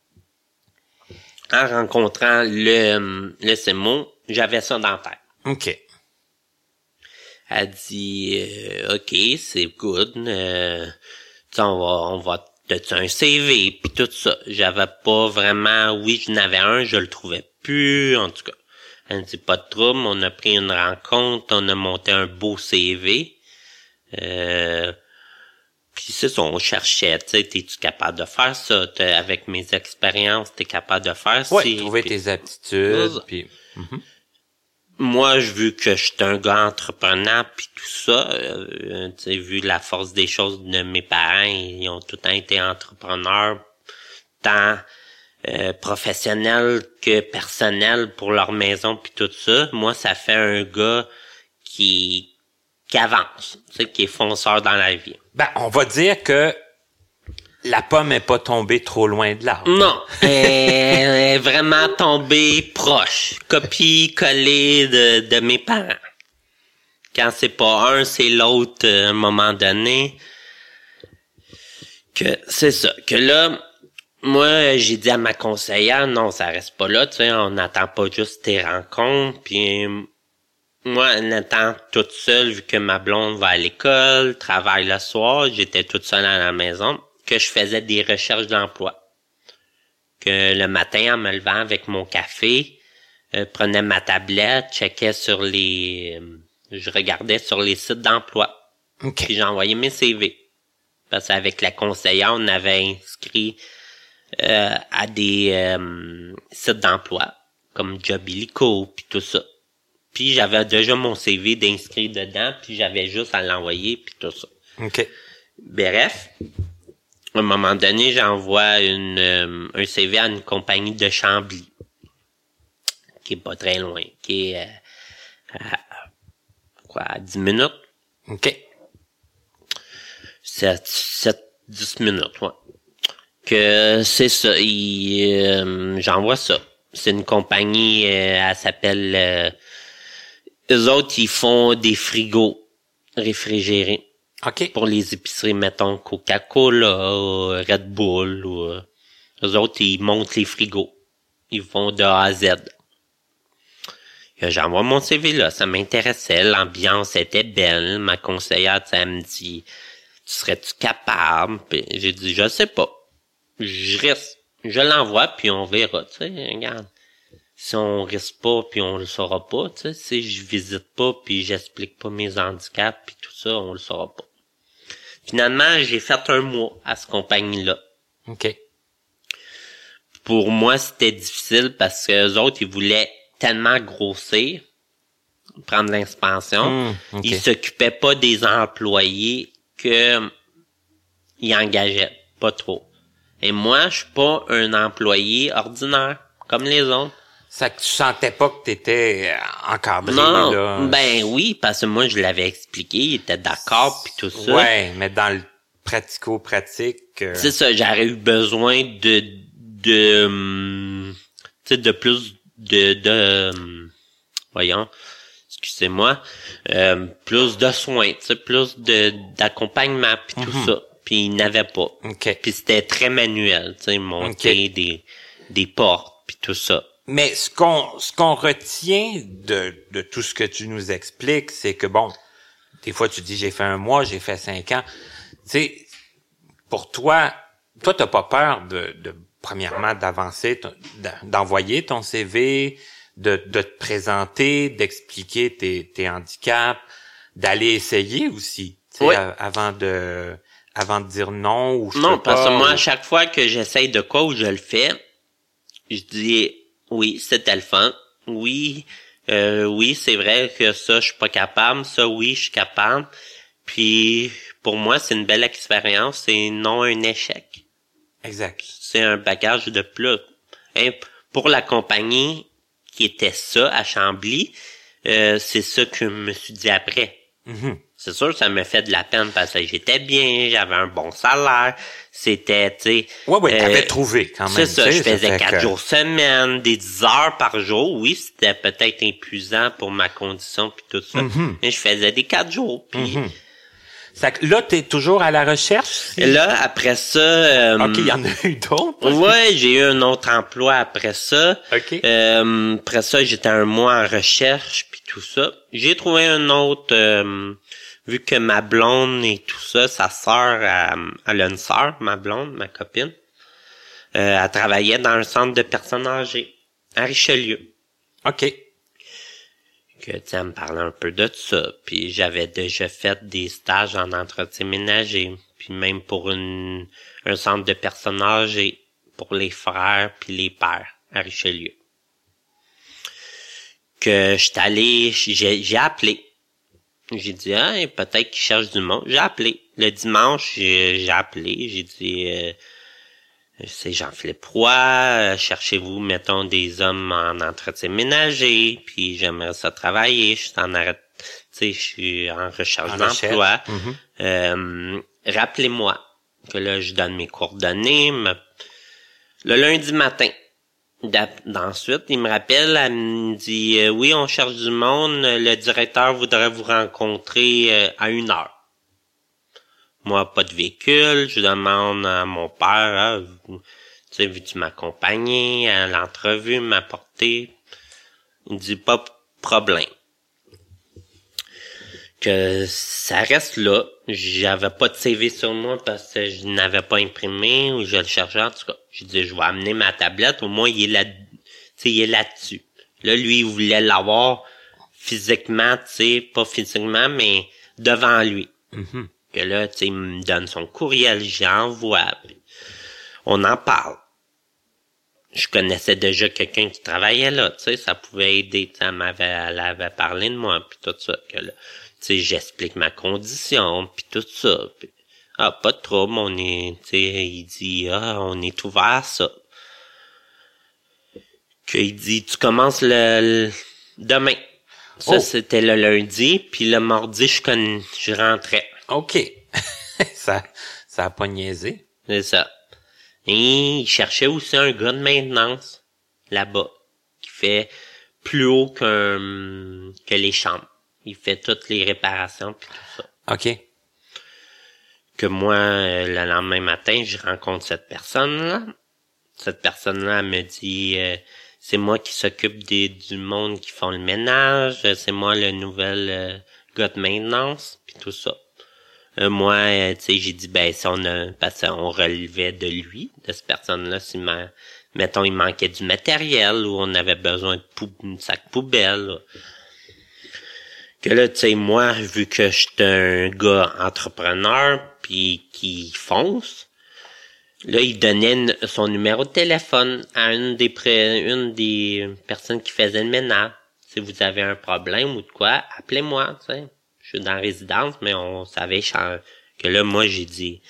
En rencontrant le, le C M O, j'avais ça dans la tête. OK. Elle dit, euh, OK, c'est good. Euh, tu sais, on va, on va, t'as-tu un C V, puis tout ça. J'avais pas vraiment, oui, j'en avais un, je le trouvais plus, en tout cas. Elle dit, pas de trouble, on a pris une rencontre, on a monté un beau C V. Euh, Puis c'est ça, on cherchait, tu sais, t'es-tu capable de faire ça? T'es, avec mes expériences, t'es capable de faire ça? Oui, trouver tes aptitudes, puis... Mm-hmm. Moi, je vu que j'étais un gars entrepreneur, puis tout ça, euh, tu sais, vu la force des choses de mes parents, ils ont tout le temps été entrepreneurs, tant euh, professionnels que personnels pour leur maison, puis tout ça. Moi, ça fait un gars qui... qui avance, tu sais, qui est fonceur dans la vie. Ben, on va dire que la pomme est pas tombée trop loin de l'arbre. Non, elle est vraiment tombée proche, copie-collée de, de mes parents. Quand c'est pas un, c'est l'autre à un moment donné. Que c'est ça, que là, moi, j'ai dit à ma conseillère, non, ça reste pas là, tu sais, on n'attend pas juste tes rencontres, puis... Moi, en étant toute seule, vu que ma blonde va à l'école, travaille le soir, j'étais toute seule à la maison, que je faisais des recherches d'emploi. Que le matin, en me levant avec mon café, euh, prenais ma tablette, checkais sur les... Euh, je regardais sur les sites d'emploi. Okay. Puis j'envoyais mes C V. Parce qu'avec la conseillère, on avait inscrit euh, à des euh, sites d'emploi, comme Job Illico, puis tout ça. Puis j'avais déjà mon C V d'inscrit dedans, puis j'avais juste à l'envoyer, puis tout ça. OK. Bref, à un moment donné, j'envoie une euh, un C V à une compagnie de Chambly, qui est pas très loin, qui est euh, à, quoi, à dix minutes. OK. sept, sept, dix minutes, ouais. Que c'est ça, il, euh, j'envoie ça. C'est une compagnie, euh, elle s'appelle... Euh, eux autres, ils font des frigos réfrigérés. OK. Pour les épiceries, mettons, Coca-Cola, Red Bull, ou... Euh, eux autres, ils montent les frigos. Ils vont de A à Z. Et j'envoie mon C V là, ça m'intéressait, l'ambiance était belle. Ma conseillère, elle me dit, tu serais-tu capable? Puis j'ai dit, je sais pas. Je risque. Je l'envoie, puis on verra, tu sais, regarde. Si on risque pas, puis on le saura pas, tu sais, si je visite pas, puis j'explique pas mes handicaps, puis tout ça, on le saura pas. Finalement, j'ai fait un mois à cette compagnie-là. OK. Pour moi, c'était difficile parce que les autres, ils voulaient tellement grossir, prendre l'expansion. Mmh, okay. Ils s'occupaient pas des employés que il engageait pas trop. Et moi, je suis pas un employé ordinaire, comme les autres. Ça que tu sentais pas que t'étais encadré, non, là? Ben oui, parce que moi, je l'avais expliqué, il était d'accord, puis tout ça. Ouais, mais dans le pratico-pratique... Euh... C'est ça, j'aurais eu besoin de... de... Hum, tu sais, de plus de... de hum, voyons, excusez-moi, euh, plus de soins, tu sais, plus de d'accompagnement, puis tout mm-hmm. ça. Puis il n'avait pas. Okay. Puis c'était très manuel, tu sais, monter okay. des des portes, puis tout ça. Mais ce qu'on ce qu'on retient de de tout ce que tu nous expliques, c'est que bon, des fois tu dis j'ai fait un mois, j'ai fait cinq ans. Tu sais, pour toi, toi t'as pas peur de de premièrement d'avancer, d'envoyer ton C V, de de te présenter, d'expliquer tes tes handicaps, d'aller essayer aussi, tu sais, oui. avant de avant de dire non ou je non peux parce pas, que moi ou... à chaque fois que j'essaye de quoi ou je le fais, je dis oui, c'était le fun. Oui, euh, oui, c'est vrai que ça, je suis pas capable. Ça, oui, je suis capable. Puis, pour moi, c'est une belle expérience. C'est non un échec. Exact. C'est un bagage de plus. Et pour la compagnie qui était ça, à Chambly, euh, c'est ça que je me suis dit après. Mm-hmm. C'est sûr que ça me fait de la peine parce que j'étais bien, j'avais un bon salaire, c'était, tu sais... Ouais, ouais, t'avais euh, trouvé quand même. C'est ça, je faisais ça quatre que... jours semaine, des dix heures par jour. Oui, c'était peut-être épuisant pour ma condition puis tout ça, mm-hmm. mais je faisais des quatre jours. Puis mm-hmm. ça, là, t'es toujours à la recherche? Si... Là, après ça... Euh, OK, il y en a eu d'autres? Ouais, j'ai eu un autre emploi après ça. OK. Euh, après ça, j'étais un mois en recherche puis tout ça. J'ai trouvé un autre... Euh, vu que ma blonde et tout ça, sa sœur, elle, elle a une sœur, ma blonde, ma copine, euh, elle travaillait dans un centre de personnes âgées, à Richelieu. OK. Que, tu sais, elle me parlait un peu de ça, puis j'avais déjà fait des stages en entretien ménager, puis même pour une un centre de personnes âgées, pour les frères puis les pères, à Richelieu. Que j'étais allé, j'ai, j'ai appelé. J'ai dit, ah, peut-être qu'ils cherchent du monde. J'ai appelé. Le dimanche, j'ai, j'ai appelé. J'ai dit, euh, c'est Jean-Philippe Roy, euh, cherchez-vous, mettons, des hommes en entretien ménager, puis j'aimerais ça travailler. Je suis en arrêt, tu sais, je suis en recherche en d'emploi. Mm-hmm. Euh, rappelez-moi que là, je donne mes coordonnées. Me... Le lundi matin, D'ensuite, il me rappelle, elle me dit euh, oui, on cherche du monde, le directeur voudrait vous rencontrer euh, à une heure. Moi, pas de véhicule, je demande à mon père, ah, tu sais, veux-tu m'accompagner à l'entrevue, m'apporter? Il dit pas de problème. Que ça reste là. J'avais pas de C V sur moi parce que je n'avais pas imprimé ou je le cherchais. En tout cas, j'ai dit, je vais amener ma tablette. Au moins, il est là, tu sais, il est là-dessus. Là, lui, il voulait l'avoir physiquement, tu sais, pas physiquement, mais devant lui. Mm-hmm. Que là, tu sais, il me donne son courriel, j'envoie. On en parle. Je connaissais déjà quelqu'un qui travaillait là, tu sais, ça pouvait aider. Elle m'avait, elle avait parlé de moi, puis tout ça. Que là, tu sais, j'explique ma condition, puis tout ça. Pis, ah, pas de trouble, on est, tu sais, il dit, ah, on est ouvert à ça. Qu'il dit, tu commences le, le demain. Ça, oh. C'était le lundi, puis le mardi, je connais, je rentrais. OK. ça, ça a pas niaisé. C'est ça. Et il cherchait aussi un gars de maintenance, là-bas, qui fait plus haut qu'un, que les chambres. Il fait toutes les réparations puis tout ça. OK. Que moi, le lendemain matin, je rencontre cette personne-là. Cette personne-là elle me dit, euh, c'est moi qui s'occupe des, du monde qui font le ménage. C'est moi le nouvel euh, gars de maintenance puis tout ça. Euh, moi, euh, tu sais, j'ai dit, ben, si on a, parce qu'on relevait de lui, de cette personne-là, si ma, mettons, il manquait du matériel ou on avait besoin de pou- de sac poubelle. Là. Que là, tu sais, moi, vu que j'étais un gars entrepreneur puis qui fonce, là, il donnait une, son numéro de téléphone à une des pré, une des personnes qui faisait le ménage. Si vous avez un problème ou de quoi, appelez-moi, tu sais. Je suis dans la résidence, mais on savait que là, moi, j'ai dit,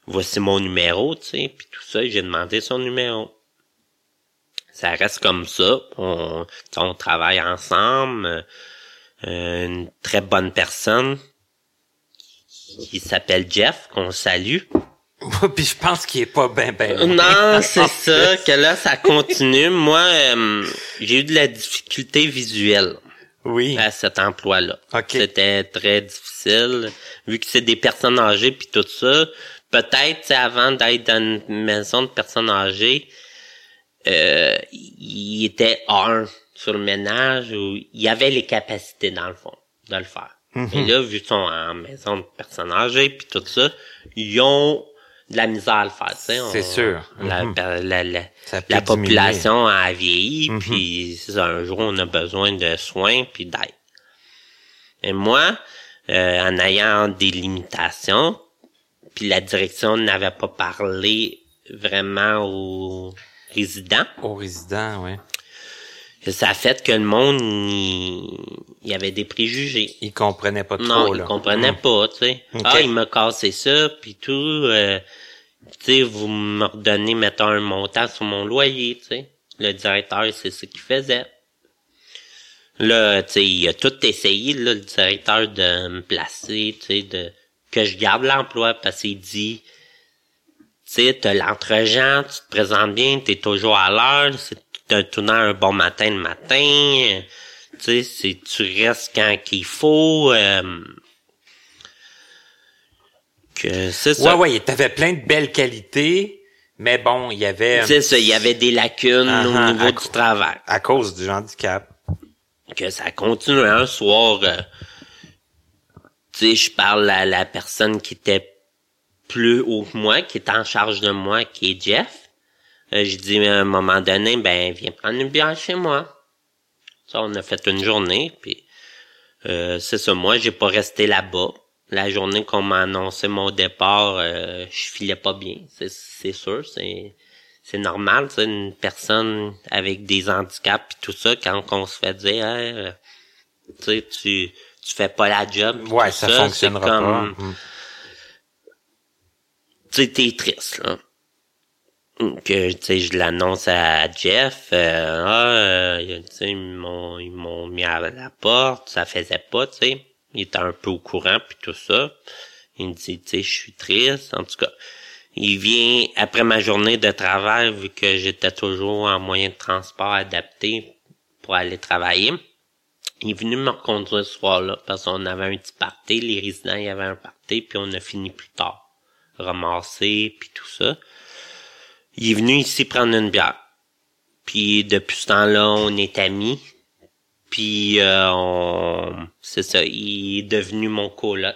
voici mon numéro, tu sais, puis tout ça, j'ai demandé son numéro. Ça reste comme ça, on, on travaille ensemble, euh, une très bonne personne qui s'appelle Jeff, qu'on salue. Puis je pense qu'il est pas ben ben. Non, c'est ça, que là, ça continue. Moi, euh, j'ai eu de la difficulté visuelle. Oui. À cet emploi-là. Okay. C'était très difficile, vu que c'est des personnes âgées puis tout ça. Peut-être, avant d'être dans une maison de personnes âgées, euh, il était un sur le ménage où il y avait les capacités, dans le fond, de le faire. Mm-hmm. Et là, vu qu'ils sont en maison de personnes âgées puis tout ça, ils ont de la misère à le faire, tu sais. C'est sûr. La, mm-hmm. la, la, la population a vieilli, mm-hmm. puis un jour, on a besoin de soins puis d'aide. Et moi, euh, en ayant des limitations, puis la direction n'avait pas parlé vraiment aux résidents. Aux résidents, oui. Ça a fait que le monde, il, il y avait des préjugés. Il comprenait pas trop, non, là. il comprenait mmh. pas, tu sais. Okay. Ah, il m'a cassé ça, puis tout. Euh, tu sais, vous me redonnez, mettons, un montant sur mon loyer, tu sais. Le directeur, c'est ce qu'il faisait. Là, tu sais, il a tout essayé, là, le directeur, de me placer, tu sais, de que je garde l'emploi, parce qu'il dit, tu sais, t'as l'entre-gens, tu te présentes bien, t'es toujours à l'heure, c'est un tournant un bon matin le matin, tu sais, c'est tu restes quand qu'il faut, euh, que c'est ça. Ouais, ouais, t'avais plein de belles qualités, mais bon, il y avait... C'est ça, il y avait des lacunes uh-huh, au niveau du travail. À cause du handicap. Que ça continue un soir, euh, tu sais, je parle à la personne qui était plus haut que moi, qui est en charge de moi, qui est Jeff. Euh, je dis à un moment donné, ben viens prendre une bière chez moi. Ça, on a fait une journée, puis euh, c'est ça. Moi, j'ai pas resté là-bas. La journée qu'on m'a annoncé mon départ, euh, je filais pas bien. C'est, c'est sûr, c'est c'est normal, c'est une personne avec des handicaps et tout ça, quand on se fait dire, hey, euh, tu sais, tu tu fais pas la job. Ouais, ça, ça fonctionnera c'est comme, pas. Mm. Tu sais, t'es triste, là. Que, tu sais, je l'annonce à Jeff, euh, ah, euh, tu sais, ils m'ont, ils m'ont mis à la porte, ça faisait pas, tu sais. Il était un peu au courant puis tout ça. Il me dit, tu sais, je suis triste, en tout cas. Il vient, après ma journée de travail, vu que j'étais toujours en moyen de transport adapté pour aller travailler, il est venu me reconduire ce soir-là, parce qu'on avait un petit party, les résidents, il y avait un party, puis on a fini plus tard. Ramasser, puis tout ça. Il est venu ici prendre une bière. Puis depuis ce temps-là, on est amis. Puis euh, on... c'est ça, il est devenu mon coloc.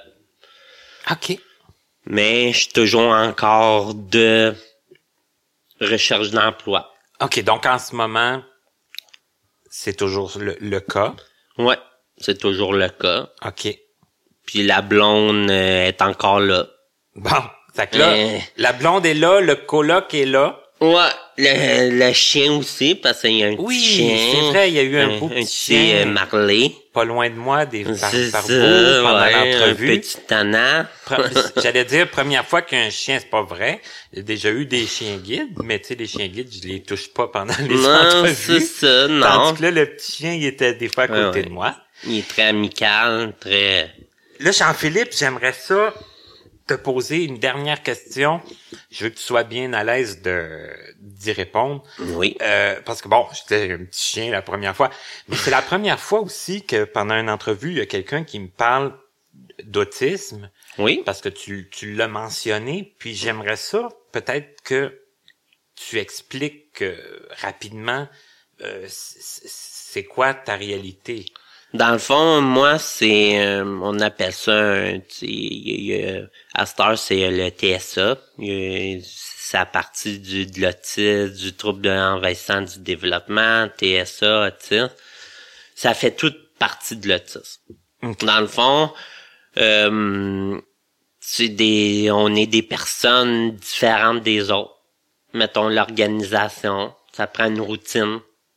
OK. Mais je suis toujours encore de recherche d'emploi. OK, donc en ce moment, c'est toujours le, le cas? Ouais, c'est toujours le cas. OK. Puis la blonde euh, est encore là. Bon. Fait que là, euh... la blonde est là, le coloc est là. Ouais, le, le chien aussi, parce qu'il y a un oui, petit chien. Oui, c'est vrai, il y a eu un, un beau petit chien. Euh, Marley. Pas loin de moi, des par, c'est par ça, bout, pendant ouais, l'entrevue. Un petit tannant. J'allais dire, première fois qu'un chien, c'est pas vrai. J'ai déjà eu des chiens guides, mais tu sais, les chiens guides, je les touche pas pendant les non, entrevues. c'est ça, non. Tandis que là, le petit chien, il était des fois à côté ouais, ouais. de moi. Il est très amical, très... Là, Jean-Philippe, j'aimerais ça te poser une dernière question. Je veux que tu sois bien à l'aise de d'y répondre. Oui. Euh, parce que bon, j'étais un petit chien la première fois, mais c'est la première fois aussi que pendant une entrevue, il y a quelqu'un qui me parle d'autisme. Oui. Parce que tu tu l'as mentionné, puis j'aimerais ça peut-être que tu expliques euh, rapidement euh, c'est quoi ta réalité. Dans le fond, moi, c'est, euh, on appelle ça un, tu sais, à cette heure, c'est le T S A. C'est à partir du, de l'autisme, du trouble envahissant du développement, T S A, autisme. Ça fait toute partie de l'autisme. Okay. Dans le fond, euh, c'est des, on est des personnes différentes des autres. Mettons l'organisation, ça prend une routine.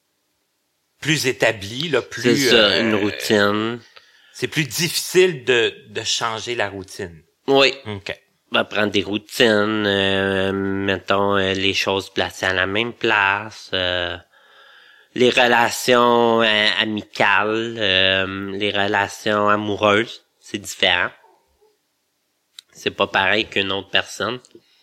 Plus établi, là, plus... C'est ça, euh, une routine. C'est plus difficile de, de changer la routine. Oui. OK. va prendre des routines, euh, mettons euh, les choses placées à la même place, euh, les relations euh, amicales, euh, les relations amoureuses, c'est différent. C'est pas pareil qu'une autre personne.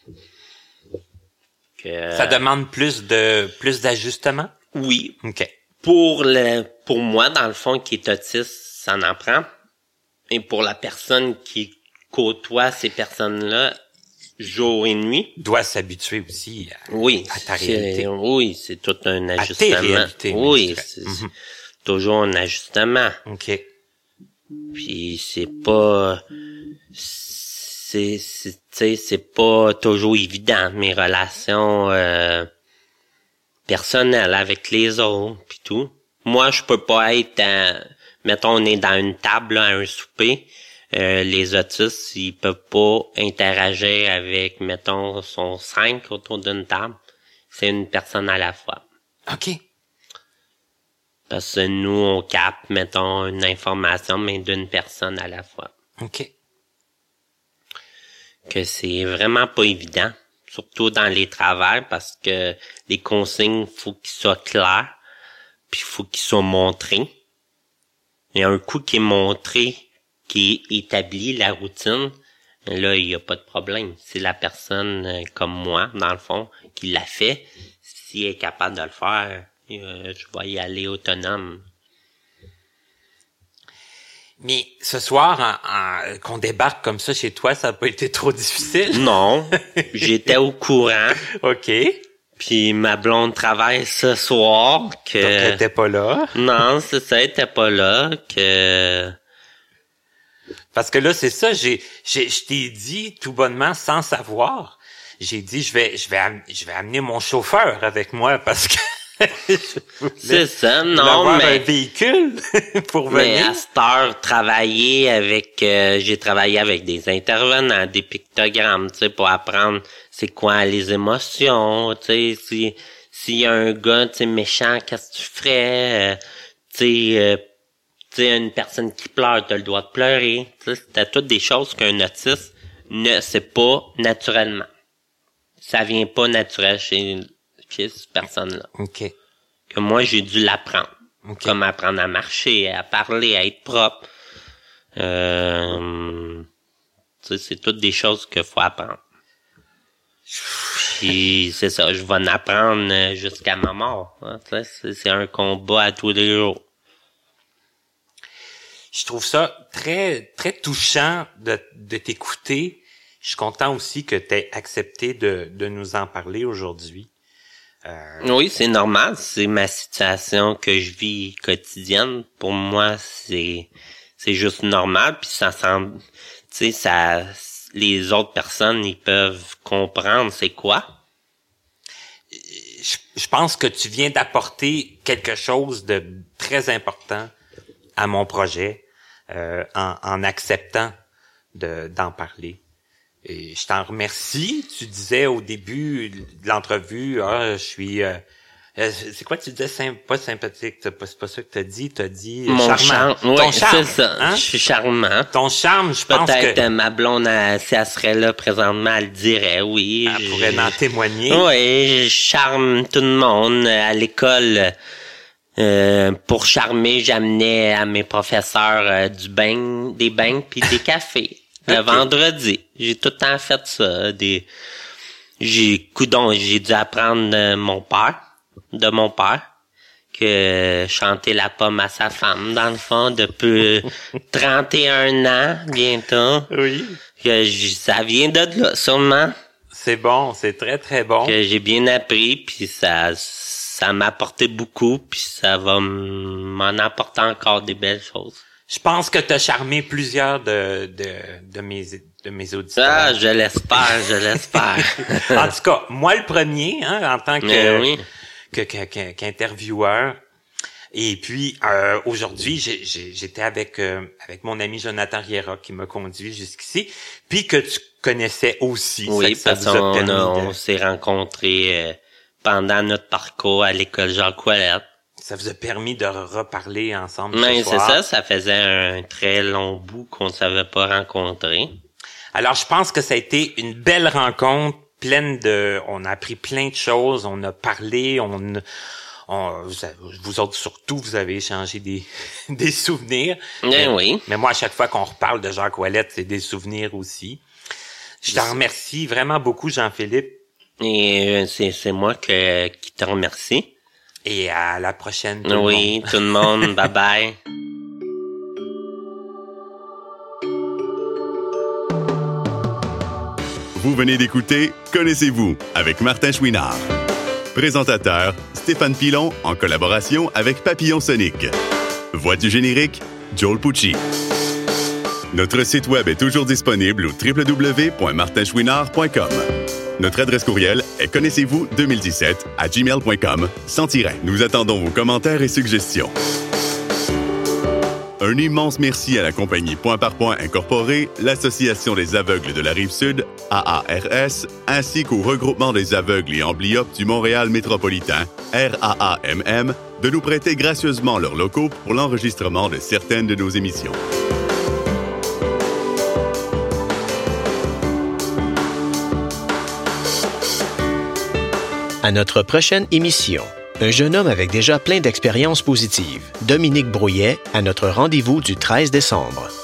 Que, Ça demande plus de plus d'ajustement? Oui. OK. Pour le pour moi, dans le fond, qui est autiste, ça en prend. Et pour la personne qui côtoie ces personnes-là, jour et nuit. Doit s'habituer aussi à, oui, à ta réalité. Oui, c'est tout un à ajustement. Tes réalités, oui, c'est mm-hmm. toujours un ajustement. OK. Puis c'est pas c'est c'est tu sais c'est pas toujours évident mes relations euh, personnelles avec les autres puis tout. Moi, je peux pas être à, mettons on est dans une table là, à un souper, euh, les autistes, ils peuvent pas interagir avec mettons sont cinq autour d'une table. C'est une personne à la fois. OK. Parce que nous, on capte, mettons, une information, mais d'une personne à la fois. OK. Que c'est vraiment pas évident, surtout dans les travails, parce que les consignes, faut qu'ils soient clairs, puis faut qu'ils soient montrés. Il y a un coup qui est montré, qui est établi, la routine, là, il y a pas de problème. C'est la personne euh, comme moi, dans le fond, qui l'a fait. Si elle est capable de le faire, Euh, je vais y aller autonome. Mais ce soir, en, en, qu'on débarque comme ça chez toi, ça n'a pas été trop difficile? Non, j'étais au courant. OK. Puis ma blonde travaille ce soir. Que... Donc, elle était pas là? Non, c'est ça, elle était pas là. Que... Parce que là, c'est ça, j'ai, j'ai, je t'ai dit tout bonnement, sans savoir, j'ai dit, je vais, je vais, am- je vais amener mon chauffeur avec moi parce que c'est ça, non, mais... un véhicule pour mais venir. à cette heure, travailler avec... Euh, j'ai travaillé avec des intervenants, des pictogrammes, tu sais, pour apprendre c'est quoi les émotions, tu sais, si s'il y a un gars, tu sais, méchant, qu'est-ce que tu ferais, euh, tu sais, euh, tu sais, une personne qui pleure, t'as le droit de pleurer, tu sais, t'as toutes des choses qu'un autiste ne sait pas naturellement. Ça vient pas naturel chez... chez cette personne-là. OK. Que moi, j'ai dû l'apprendre. Okay. Comme apprendre à marcher, à parler, à être propre. Euh, tu sais, c'est toutes des choses qu'il faut apprendre. Puis, c'est ça, je vais en apprendre jusqu'à ma mort. Hein, c'est, c'est un combat à tous les jours. Je trouve ça très, très touchant de, de t'écouter. Je suis content aussi que tu aies accepté de, de nous en parler aujourd'hui. Euh... Oui, c'est normal. C'est ma situation que je vis quotidienne. Pour moi, c'est c'est juste normal. Puis ça semble, tu sais, ça, les autres personnes, ils peuvent comprendre c'est quoi. Je, je pense que tu viens d'apporter quelque chose de très important à mon projet euh, en, en acceptant de, d'en parler. Et je t'en remercie. Tu disais au début de l'entrevue, ah, je suis... Euh, c'est quoi tu disais? Symp- pas sympathique, c'est pas, c'est pas ça que t'as dit. T'as dit Mon charmant. charme, Ton oui, charme, c'est ça. Hein? Je suis charmant. Ton charme, je pense Peut-être que... euh, ma blonde, elle, si elle serait là présentement, elle dirait oui. Elle je- pourrait en témoigner. Oui, je charme tout le monde. À l'école, euh, pour charmer, j'amenais à mes professeurs euh, du bain, des bains puis des cafés. Le Ok. vendredi, j'ai tout le temps fait ça. Des, j'ai, coudon, j'ai dû apprendre de mon père, de mon père, que chanter la pomme à sa femme, dans le fond, depuis trente et un ans, bientôt. Oui. Que j- ça vient de là, sûrement. C'est bon, c'est très, très bon. Que j'ai bien appris, puis ça, ça m'a apporté beaucoup, puis ça va m- m'en apporter encore des belles choses. Je pense que t'as charmé plusieurs de, de, de mes, de mes auditeurs. Ah, je l'espère, je l'espère. En tout cas, moi le premier, hein, en tant que, Mais oui. que, que- que- qu'intervieweur. Et puis euh, aujourd'hui, j'ai, j'ai- j'étais avec euh, avec mon ami Jonathan Riera qui m'a conduit jusqu'ici, puis que tu connaissais aussi. Ça Oui, fait que ça parce vous a qu'on permis a- de- on s'est rencontrés euh, pendant notre parcours à l'école Jacques Ouellette. ça vous a permis de reparler ensemble ce Mais c'est soir. ça, ça faisait un très long bout qu'on ne savait pas rencontrer. Alors, je pense que ça a été une belle rencontre, pleine de... On a appris plein de choses, on a parlé, on... on vous, vous autres, surtout, vous avez échangé des, des souvenirs. Eh mais, oui. Mais moi, à chaque fois qu'on reparle de Jacques Ouellette, c'est des souvenirs aussi. Je t'en remercie vraiment beaucoup, Jean-Philippe. Et c'est, c'est moi que, qui te remercie. Et à la prochaine, tout oui, le monde. tout le monde. Bye-bye. Vous venez d'écouter Connaissez-vous avec Martin Chouinard. Présentateur, Stéphane Pilon en collaboration avec Papillon Sonic. Voix du générique, Joel Pucci. Notre site web est toujours disponible au w w w point martin chouinard point com. Notre adresse courriel est connaissez-vous deux mille dix-sept à gmail point com sans tiret. Nous attendons vos commentaires et suggestions. Un immense merci à la compagnie Point par Point Incorporée, l'Association des aveugles de la Rive-Sud, A A R S, ainsi qu'au Regroupement des aveugles et amblyopes du Montréal métropolitain, R A A M M, de nous prêter gracieusement leurs locaux pour l'enregistrement de certaines de nos émissions. À notre prochaine émission, un jeune homme avec déjà plein d'expériences positives, Dominique Brouillet, à notre rendez-vous du treize décembre.